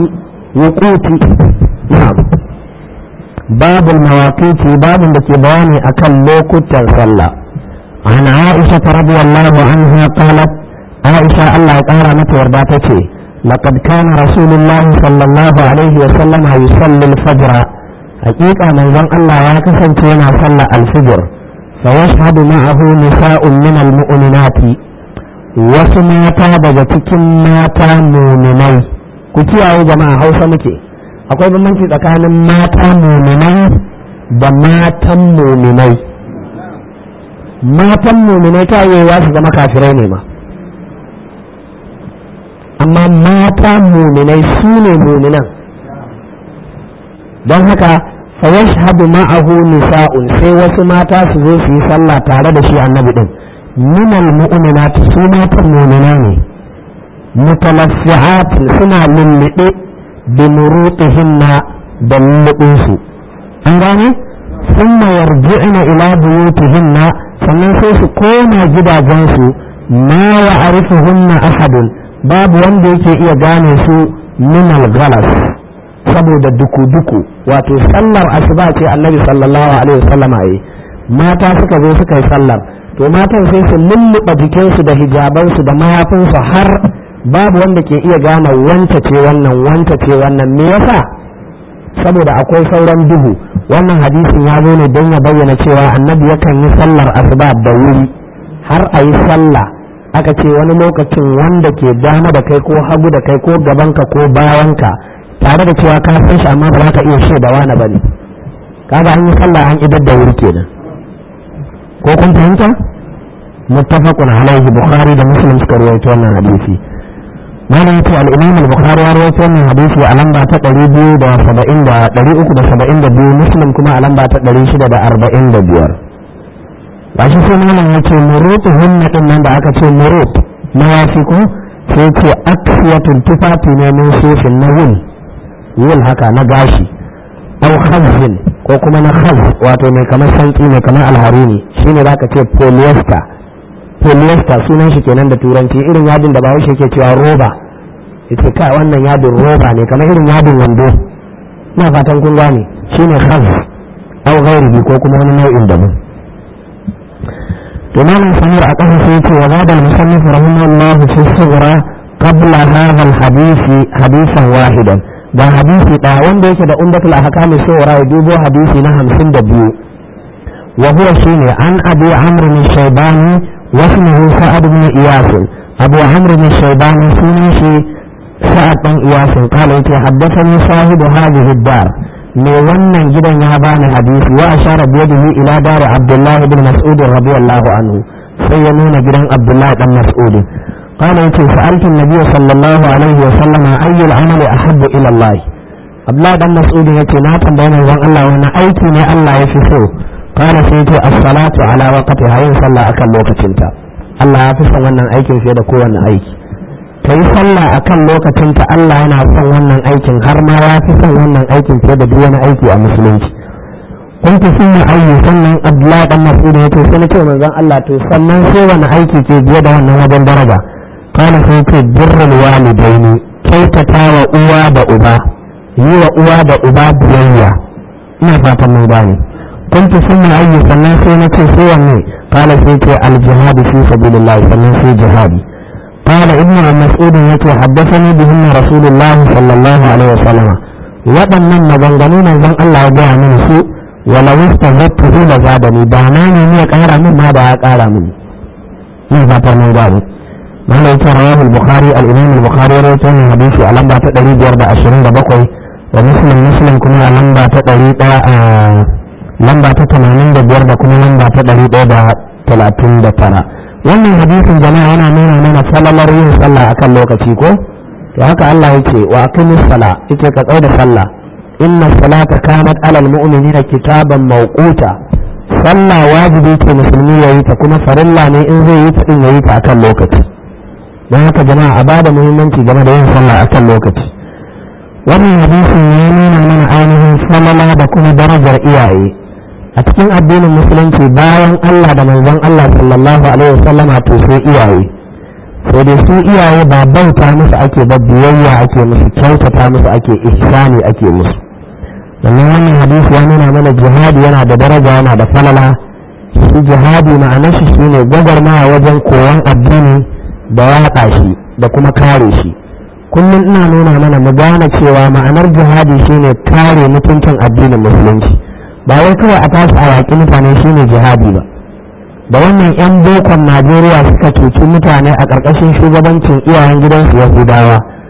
Babul mawaqit, babin da ke bayani akan lokutan sallah. An Aisha radiyallahu anha qalat, Aisha Allah ya kara mata yarda tace لقد كان رسول الله صلى الله عليه وسلم يصلي الفجر حقيقة من ذن الله يكسن تينا صلى الفجر فيشهد معه نساء من المؤمنات وسماتا بجتكم ماتا مؤمني ku kiyaye jama'a, Hausa muke, akwai bambanci tsakanin mata muminai da matan muminai. Matan muminai ta yiwuwa su zama kafirai ne ma, amma mata muminai su ne muminan. don haka fa yashhadu ma'ahu nisa'un, sai wasu mata su zo su yi sallah tare da shi annabi din, minal mu'minat, su matan mu'mina ne, mutalaffi'at, suna lullube bi murutihinna da lullubinsu, an gane, thumma yarji'na ila buyutihinna, sannan sai su koma gidajensu, ma ya'rifuhunna ahadun, babu wanda yake iya gane su minal galas, saboda duku-duku. Wato sallar asuba ce annabi sallallahu alaihi wasallam yi, mata suka zo suka yi sallar, to matan sai su lulluɓa jikinsu da hijabansu da mayafinsu har babu wanda ke iya gane wanta ce wannan, wanta ce wannan. Me yasa? Saboda akwai sauran duhu. Wannan hadisin ya zo ne don ya bayyana cewa annabi yakan yi sallar asuba da wuri har a yi sallah. Aka ce wani lokacin wanda ke dama da kai ko hagu da kai ko gabanka ko bayanka, tare da cewa ka san shi amma ba za ka iya shaida wani ba ne, kaga an yi sallah an idar da wuri kenan. Ko kun fahimta? muttafaqun alaihi, bukhari da muslim suka rawaito wannan hadisi. mana yace al-imam al-bukhari ya rawaito wannan hadisi a lamba ta 372, muslim kuma a lamba ta 645. gashi sai malam yace murutuhunna din nan da aka ce murut mayafi ko sai ce aksiyatun tufafi ne min sufin na wul haka na gashi, au khazin ko kuma na khaz, wato mai kamar sanki mai kamar alharini, shine zaka ce polyester sunan shi kenan da turanci, irin yadin da bawo shi yake cewa roba, yace kai wannan yadin roba ne kamar irin yadin wando, ina fatan kun gane, shine khaz au ghairihi ko kuma wani nau'in daban. to malam samir a ƙasa sai ce wa zada al-musannif rahimahullah fi sughra qabla hadha al-hadith hadithan wahidan, da hadisi da wanda yake da umdatul ahkam sughra ya dubo hadisi na 52, wa huwa shine an abi amr bin shaybani wa ismuhu sa'ad ibn iyas. abu amr bin shaybani sunan shi sa'ad bin iyas, qala yake haddathani sahibu hadhihi ad-dar, me wannan gidan ya bani hadisi, wa ashara bi yadihi ila dar abdullah ibn mas'ud radiyallahu anhu, sai ya nuna gidan abdullah dan mas'ud. qala yace sa'altu an-nabiy sallallahu alaihi wa sallam ayyul amali ahabbu ila Allah. abdullah dan mas'ud yace na tambaye manzon Allah wani aiki ne Allah ya fi so. qala sai yace as-salatu ala waqtiha, yin sallah akan lokacinta. Allah ya fi son wannan aikin fiye da kowanne aiki. kai sallah akan lokacinta, Allah yana son wannan aikin, har ma ya fi son wannan aikin fiye da duk wani aiki a musulunci. kuntu sunna ayyu, sannan abdullahi dan mas'ud yace sai nace manzon Allah to sannan sai wani aiki ke biye da wannan wajen daraja. kana sai ce birrul walidaini, kyautata wa uwa da uba, yi wa uwa da uba biyayya, ina fatan mun gane. kuntu sunna ayyu, sannan sai nace sai wanne, kana sai ce al-jihad fi sabilillah, sannan sai jihadi. قال ابن مسعود يتي حدثني بهن رسول الله صلى الله عليه وسلم، waɗannan maganganu manzon Allah ya gaya mini su, walau istazattu la zadani, da na ne ya ƙara min ma da ya ƙara mini. ina fatan mun gane. malai ta rawahu al-bukhari, al-imam al-bukhari ya rawaito wannan hadisi a lamba ta 527, wa muslim kuma a lamba ta 85 da kuma lamba ta 139. wannan hadisin jama'a yana nuna mana salalar yin sallah akan lokaci ko, to haka Allah yake wa aqimis sala, yake ka tsaya da sallah, inna salata kanat alal mu'minina kitaban mawquta, sallah wajibi ce musulmi yayi ta, kuma farilla ne in zai yi ta din yayi ta akan lokaci. don haka jama'a a bada muhimmanci game da yin sallah akan lokaci. wannan hadisin ya nuna mana ainihin salala da kuma darajar iyaye a cikin addinin musulunci. bayan Allah da manzon Allah sallallahu alaihi wasallama to sai iyaye, sai dai su iyaye ba bauta musu ake ba, biyayya ake musu, kyautata musu ake, ihsani ake musu. sannan wannan hadisi ya nuna mana jihadi yana da daraja, yana da falala. shi jihadi ma'anar shi shine gwagwarmaya wajen koyon addini da yaɗa shi da kuma kare shi. kullum ina nuna mana mu gane cewa ma'anar jihadi shine kare mutuncin addinin musulunci, ba wai kawai a tashi a yaƙi mutane shine jihadi ba. da wannan 'yan bokon Najeriya suka cuci mutane a ƙarƙashin shugabancin iyayen gidansu Yahudawa,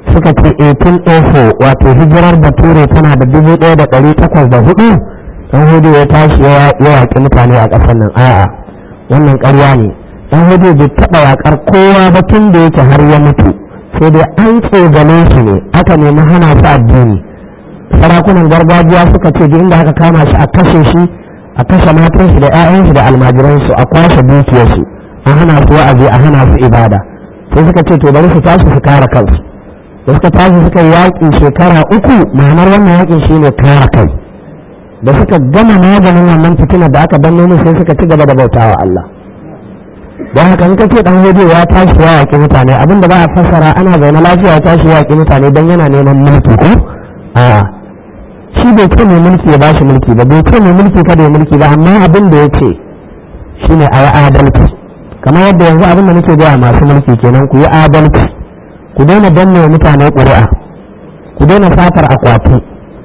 suka ce 1804 wato hijirar bature tana da 1804 dan hudu ya tashi ya yaƙi mutane a ƙasar nan. A'a, wannan ƙarya ne. dan hudu bai taɓa yaƙar kowa ba tun da yake har ya mutu, sai dai an tsogale shi ne aka nemi hana su addini. Sarakunan gargajiya suka ce duk inda aka kama shi a kashe shi, a kashe matan shi da 'ya'yan shi da almajiran su, a kwashe dukiyar su, a hana su wa'azi, a hana su ibada. sai suka ce to bari su tashi su kare kansu. da suka tashi suka yaƙi shekara 3, ma'anar wannan yaƙin shine kare kai. da suka gama maganin wannan fitinar da aka danno musu sai suka ci gaba da bautawa Allah. don haka in ka ce dan hudu ya tashi ya yaƙi mutane, abinda ba a fassara ana zaune lafiya ya tashi ya yaƙi mutane don yana neman mulki ko a shi bai ce mai mulki ya bashi mulki ba, bai ce mai mulki kada ya mulki ba, amma abin da ya ce shine a yi adalci. kamar yadda yanzu abin da nake gaya masu mulki kenan, ku yi adalci, ku daina danne wa mutane ƙuri'a, ku daina satar akwati,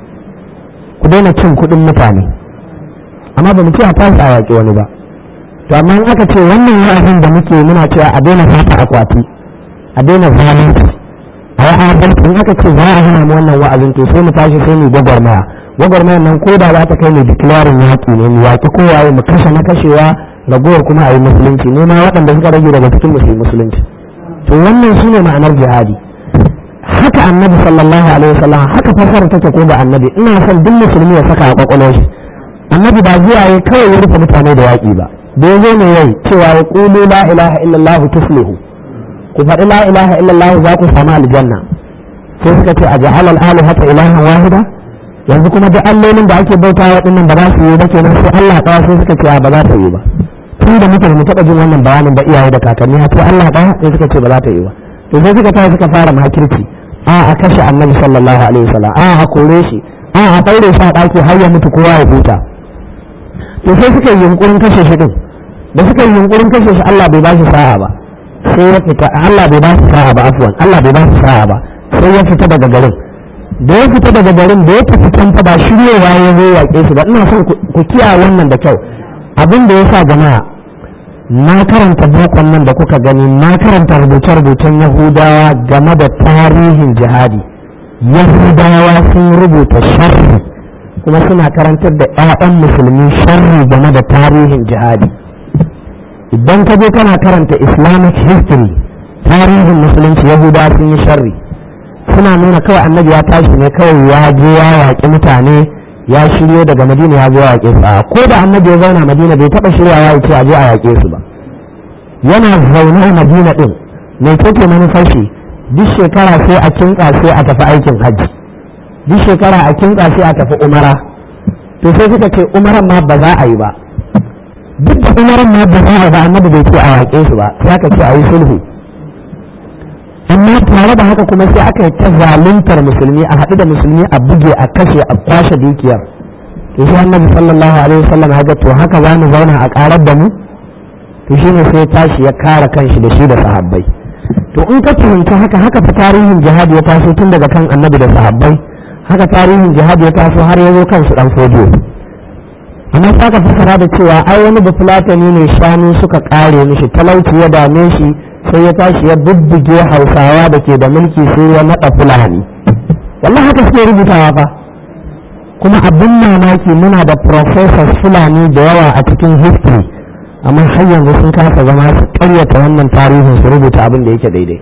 ku daina cin kuɗin mutane. amma ba mu ce a tashi a yaƙi wani ba. to amma in aka ce wannan wa'azin da muke muna cewa a daina satar akwati, a daina zalunci, a yi adalci, in aka ce za a hana mu wannan wa'azin to sai mu tashi sai mu gwagwarmaya. gwagwarmayar nan ko da za ta kai mu declaring yaƙi ne, mu yaƙi kowaye, mu kashe na kashewa, ragowar kuma a yi musulunci, ne ma waɗanda suka rage daga cikin musulunci. to wannan shine ma'anar jihadi. haka annabi sallallahu alaihi wasallam haka fasara take ko da annabi. ina son duk musulmi ya saka a kwakwalwar shi, annabi ba zuwa yayi kawai ya rufe mutane da yaƙi ba, da ya zo ne yayi cewa ya qulu la ilaha illallah tuflihu, ku faɗi la ilaha illallah za ku samu aljanna. sai suka ce aj'al al-alihata ilahan wahida, yanzu kuma duk allolin da ake bautawa waɗannan ba za su yi ba kenan, sai Allah ɗaya. sai suka ce ba za ta yi ba. tun da muke mu taɓa jin wannan bayanin ba, iyaye da kakanni a ce Allah ɗaya, sai suka ce ba za ta yi ba. to sai suka tashi suka fara makirci, a kashe annabi sallallahu alaihi wasallam, a kore shi, a ɗaure shi a ɗaki har ya mutu kowa ya huta. to sai suka yi yunkurin kashe shi din. da suka yi yunkurin kashe shi Allah bai ba shi sa'a ba, sai ya fita. Allah bai ba shi sa'a ba, afwan, Allah bai ba shi sa'a ba, sai ya fita daga garin. da ya fita daga garin, da ya tafi can fa ba shiryewa ya zo yaƙe shi ba. ina son ku kiyaye wannan da kyau. abin da ya sa jama'a, na karanta bokon nan da kuka gani, na karanta rubuce-rubucen Yahudawa game da tarihin jihadi. Yahudawa sun rubuta sharri kuma suna karantar da 'ya'yan musulmi sharri game da tarihin jihadi. idan ka je kana karanta Islamic history, tarihin musulunci, Yahudawa sun yi sharri. suna nuna kawai annabi ya tashi ne kawai ya je ya yaƙi mutane, ya shiryo daga Madina ya zo ya yaƙe su. ko da annabi ya zauna Madina bai taɓa shiryawa ya ce a je a yaƙe su ba. yana zaune a Madina ɗin, mai take manufar shi? duk shekara sai a kintsa sai a tafi aikin hajji, duk shekara a kintsa sai a tafi umara. to sai suka ce umaran ma ba za a yi ba, duk da umaran ma ba za a yi ba, annabi bai ce a yaƙe su ba, sai aka ce a yi sulhu. amma tare da haka kuma sai aka yi ta zaluntar musulmi, a haɗu da musulmi a buge, a kashe, a kwashe dukiyar. to shi annabi sallallahu alaihi wasallam ya ga to haka za mu zauna a ƙarar da mu? to shi ne sai tashi ya kare kanshi da shi da sahabbai. to in ka fahimci haka fa tarihin jihadi ya taso tun daga kan annabi da sahabbai, haka tarihin jihadi ya taso har ya zo kansu dan fojo. amma sai ka fasara da cewa ai wani bafulatani ne shanu suka kare mishi, talauci ya dame shi, sai ya tashi ya bubbuge Hausawa da ke da mulki sai ya naɗa Fulani. wallahi haka suke rubutawa fa. kuma abin mamaki muna da professors Fulani da yawa a cikin history, amma har yanzu sun kasa zama su karyata wannan tarihin su rubuta abin da yake daidai.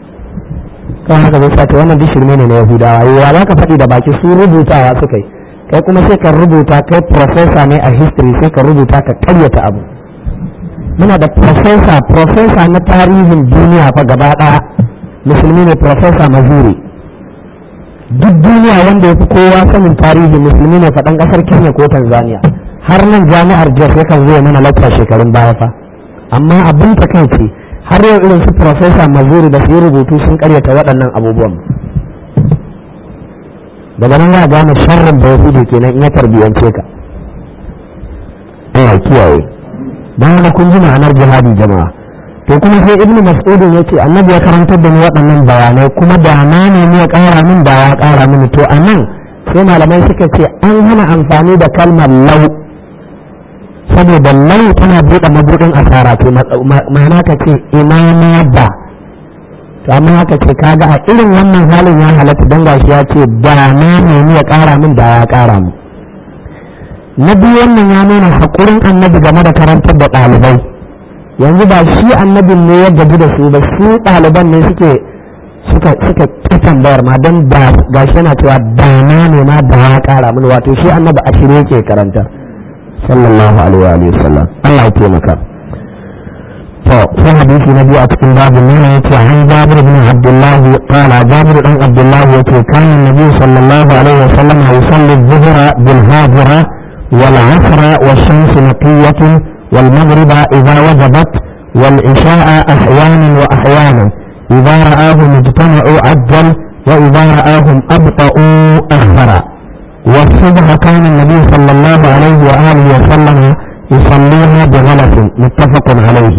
kan haka zai sata wannan duk shirme ne na Yahudawa. yawa za ka faɗi da baki, su rubutawa suka yi, kai kuma sai ka rubuta, kai professor ne a history, sai ka rubuta ka karyata abu. muna da professor na tarihin duniya fa gaba ɗaya musulmi ne, professor Mazuri. duk duniya wanda ya fi kowa sanin tarihi musulmi ne, faɗan ƙasar Kenya ko Tanzania. har nan jami'ar Jos yakan zo mana lakta shekarun baya fa. amma abin ta kai ce har yau irin su professor Mazuri da su yi rubutu sun karyata waɗannan abubuwan. daga nan za a gane sharrin da Yahudi kenan in ya tarbiyance ka. Allah kiyaye. don haka kun ji ma'anar jihadi jama'a. to kuma sai Ibn Mas'udin ya ce annabi ya karantar da ni waɗannan bayanai, kuma da na nemi ya ƙara min da ya ƙara mini. to a nan sai malamai suka ce an hana amfani da kalmar lau, saboda lau tana buɗe mabuɗin asara. to ma'ana ka ce ina ma ba, to amma haka ce kaga a irin wannan halin ya halatta don gashi ya ce da na nemi ya ƙara min da ya ƙara mu. Na biyu wannan ya nuna haƙurin annabi game da karantar da ɗalibai. Yanzu ba shi annabin ne ya gaji da su ba, su ɗaliban ne suka tambayar ma don da gashi yana cewa da na nema da ya ƙara min, wato shi annabi a shirye yake karanta sallallahu alaihi wa sallam. Allah ya taimaka. To sai hadisi na biyu a cikin babu ne yace an Jabir bin Abdullah qala Jabir dan Abdullah yace kana annabi sallallahu alaihi wa sallam yusalli adh-dhuhra bil hadira wal 'asra wash-shams naqiyatun wal maghriba idha wajabat wal 'isha'a ahyanan wa ahyanan idha ra'ahum ijtama'u 'ajjal wa idha ra'ahum abta'u akhara. والصبح كان النبي صلى الله عليه وآله وسلم يصليها بغلس متفق عليه.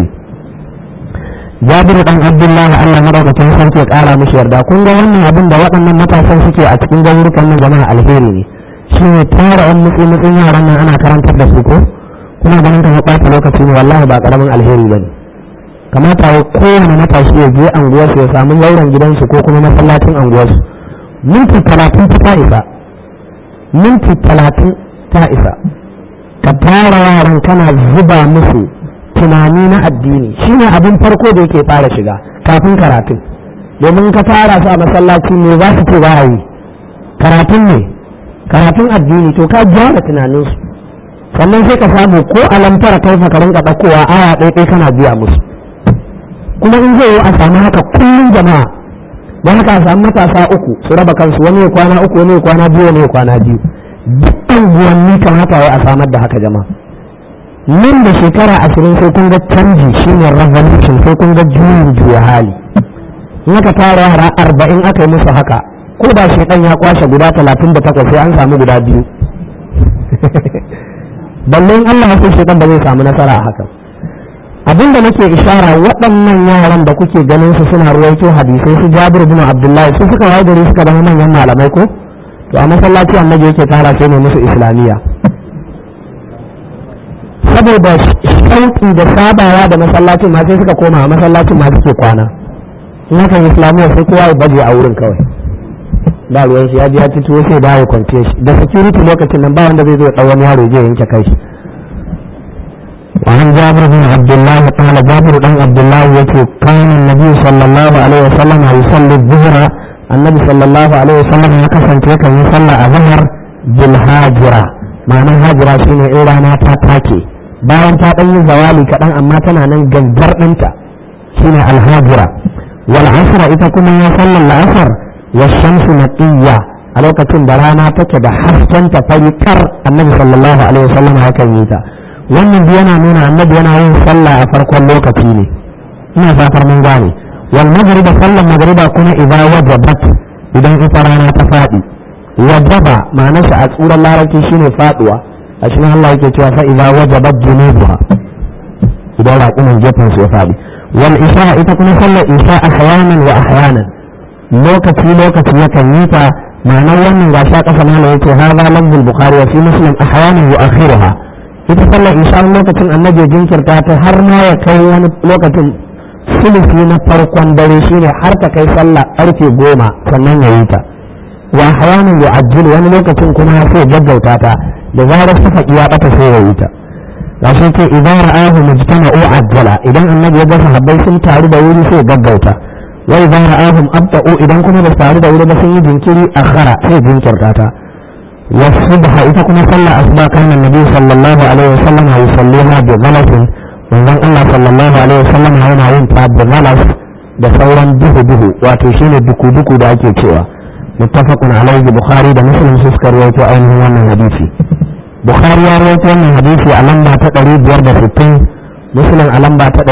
Jabir dan Abdullah Allah madaukakin sarki ya kara mishi yarda. Kun ga wannan abin da waɗannan matasan suke a cikin garurukan nan jama'a alheri ne. Shine tara an mutsin yaran nan ana karantar da su ko kuma ganin ta ɓata lokaci ne, wallahi ba karamin alheri bane. Kamata ya kowane matashi ya je anguwarsu ya samu lauran gidansu ko kuma masallacin anguwarsu. Minti 30 ta isa. Minti 30 ta isa. Ka tara yaran kana zuba musu tunani na addini shine abin farko da yake fara shiga kafin karatun, domin ka fara su a masallaci ne za su ce za a yi karatun ne, karatun addini, to ka gyara tunaninsu, sannan sai ka samu ko alamtara kai ka rinka ɗaukowa aya ɗaya kana biya musu. Kuma in zai yi a samu haka kullum jama'a, don haka a samu matasa uku su raba kansu, wani ya kwana uku, wani ya kwana biyu, wani ya kwana biyu. Duk anguwanni kan haka ya a samar da haka jama'a. Nan da shekara 20 sai kun ga canji shine revolution, sai kun ga juya hali. In aka tara yara 40 aka yi musu haka, ko da shekan ya kwashe guda 38 sai an samu guda biyu. Balle in Allah ya so shekan ba zai samu nasara a haka. Abinda nake ishara waɗannan yaran da kuke ganin su suna ruwaito hadisai su Jabir bin Abdullahi su suka waye gari suka zama manyan malamai ko? To a masallaci annabi yake tara sai ne musu islamiyya. Saboda shauƙi da sabawa da masallacin ma sai suka koma a masallacin ma suke kwana. In haka islamiyya sai kowa ya baje a wurin kawai. Ba ruwan shi ya ji ya ci tuwo sai dawo kwance shi. Da security lokacin nan ba wanda zai zo ya ɗau wani yaro ya yanke kai shi. وعن جابر بن عبد الله قال جابر بن عبد الله يقول كان النبي صلى الله عليه وسلم يصلي الظهر النبي صلى الله عليه وسلم يكفن كيكا يصلى الظهر بالهاجرة معنى هاجرة شيء إيرانا تاكي bayan ta ɗan yi zawali kaɗan amma tana nan gangar ɗinta shine alhajira. wal asra ita kuma ya sallar la'asar wa shamsu naqiyya a lokacin da rana take da haskenta fari kar annabi sallallahu alaihi wasallam hakan yi ta. Wannan yana nuna annabi yana yin sallah a farkon lokaci ne, ina fatar mun gane. wal magriba sallar magriba kuma idza wajabat idan ita rana ta faɗi. wajaba ma'anarsa a tsuran larabci shine faɗuwa. a cikin Allah yake cewa fa idza wajabat junubuha idan raƙumin gefen su ya faɗi. wal isha ita kuma sallar isha ahyanan wa ahyanan lokaci yakan yi ta. ma'anar wannan ga sha ƙasa mana yake hadha lafzul bukhari wa fi muslim ahyanan wa akhiruha. ita sallar isha lokacin annabi jinkirta ta har ma ya kai wani lokacin sulusi na farkon dare shine har ta kai sallah ƙarfe 10 sannan ya yi ta. wa ahyanan yu'ajjilu wani lokacin kuma sai gaggauta ta da zarar suka iya bata sai ya wuta. ga shi ce idan ra'ahu mujtama'u ajjala idan annabi ya ga sahabbai sun taru da wuri sai gaggauta. wa idan ra'ahum abta'u idan kuma ba taru da wuri ba sun yi jinkiri akhara sai jinkirta ta. wa subha ita kuma sallar asuba kana annabi sallallahu alaihi wasallam yusalliha bi ghalasin manzon Allah sallallahu alaihi wasallam yana yin ta bi ghalas da sauran duhu wato shine duku da ake cewa. muttafaqun alaihi bukhari da muslim suka rawaito ainihin wannan hadisi. Bukhari ya rawaito wannan hadisi a lamba ta 560, Muslim a lamba ta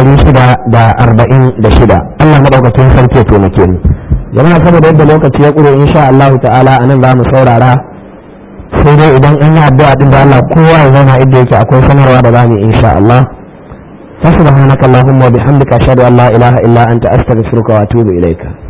646. Allah madaukakin sarki ya taimake ni. Jama'a saboda yadda lokaci ya kure insha Allah ta'ala anan za mu saurara. Sai dai idan an yi addu'a din da Allah kowa ya zama inda yake akwai sanarwa da zamu insha Allah. Subhanakallahumma wa bihamdika ashhadu an la ilaha illa anta astaghfiruka wa atubu ilaika.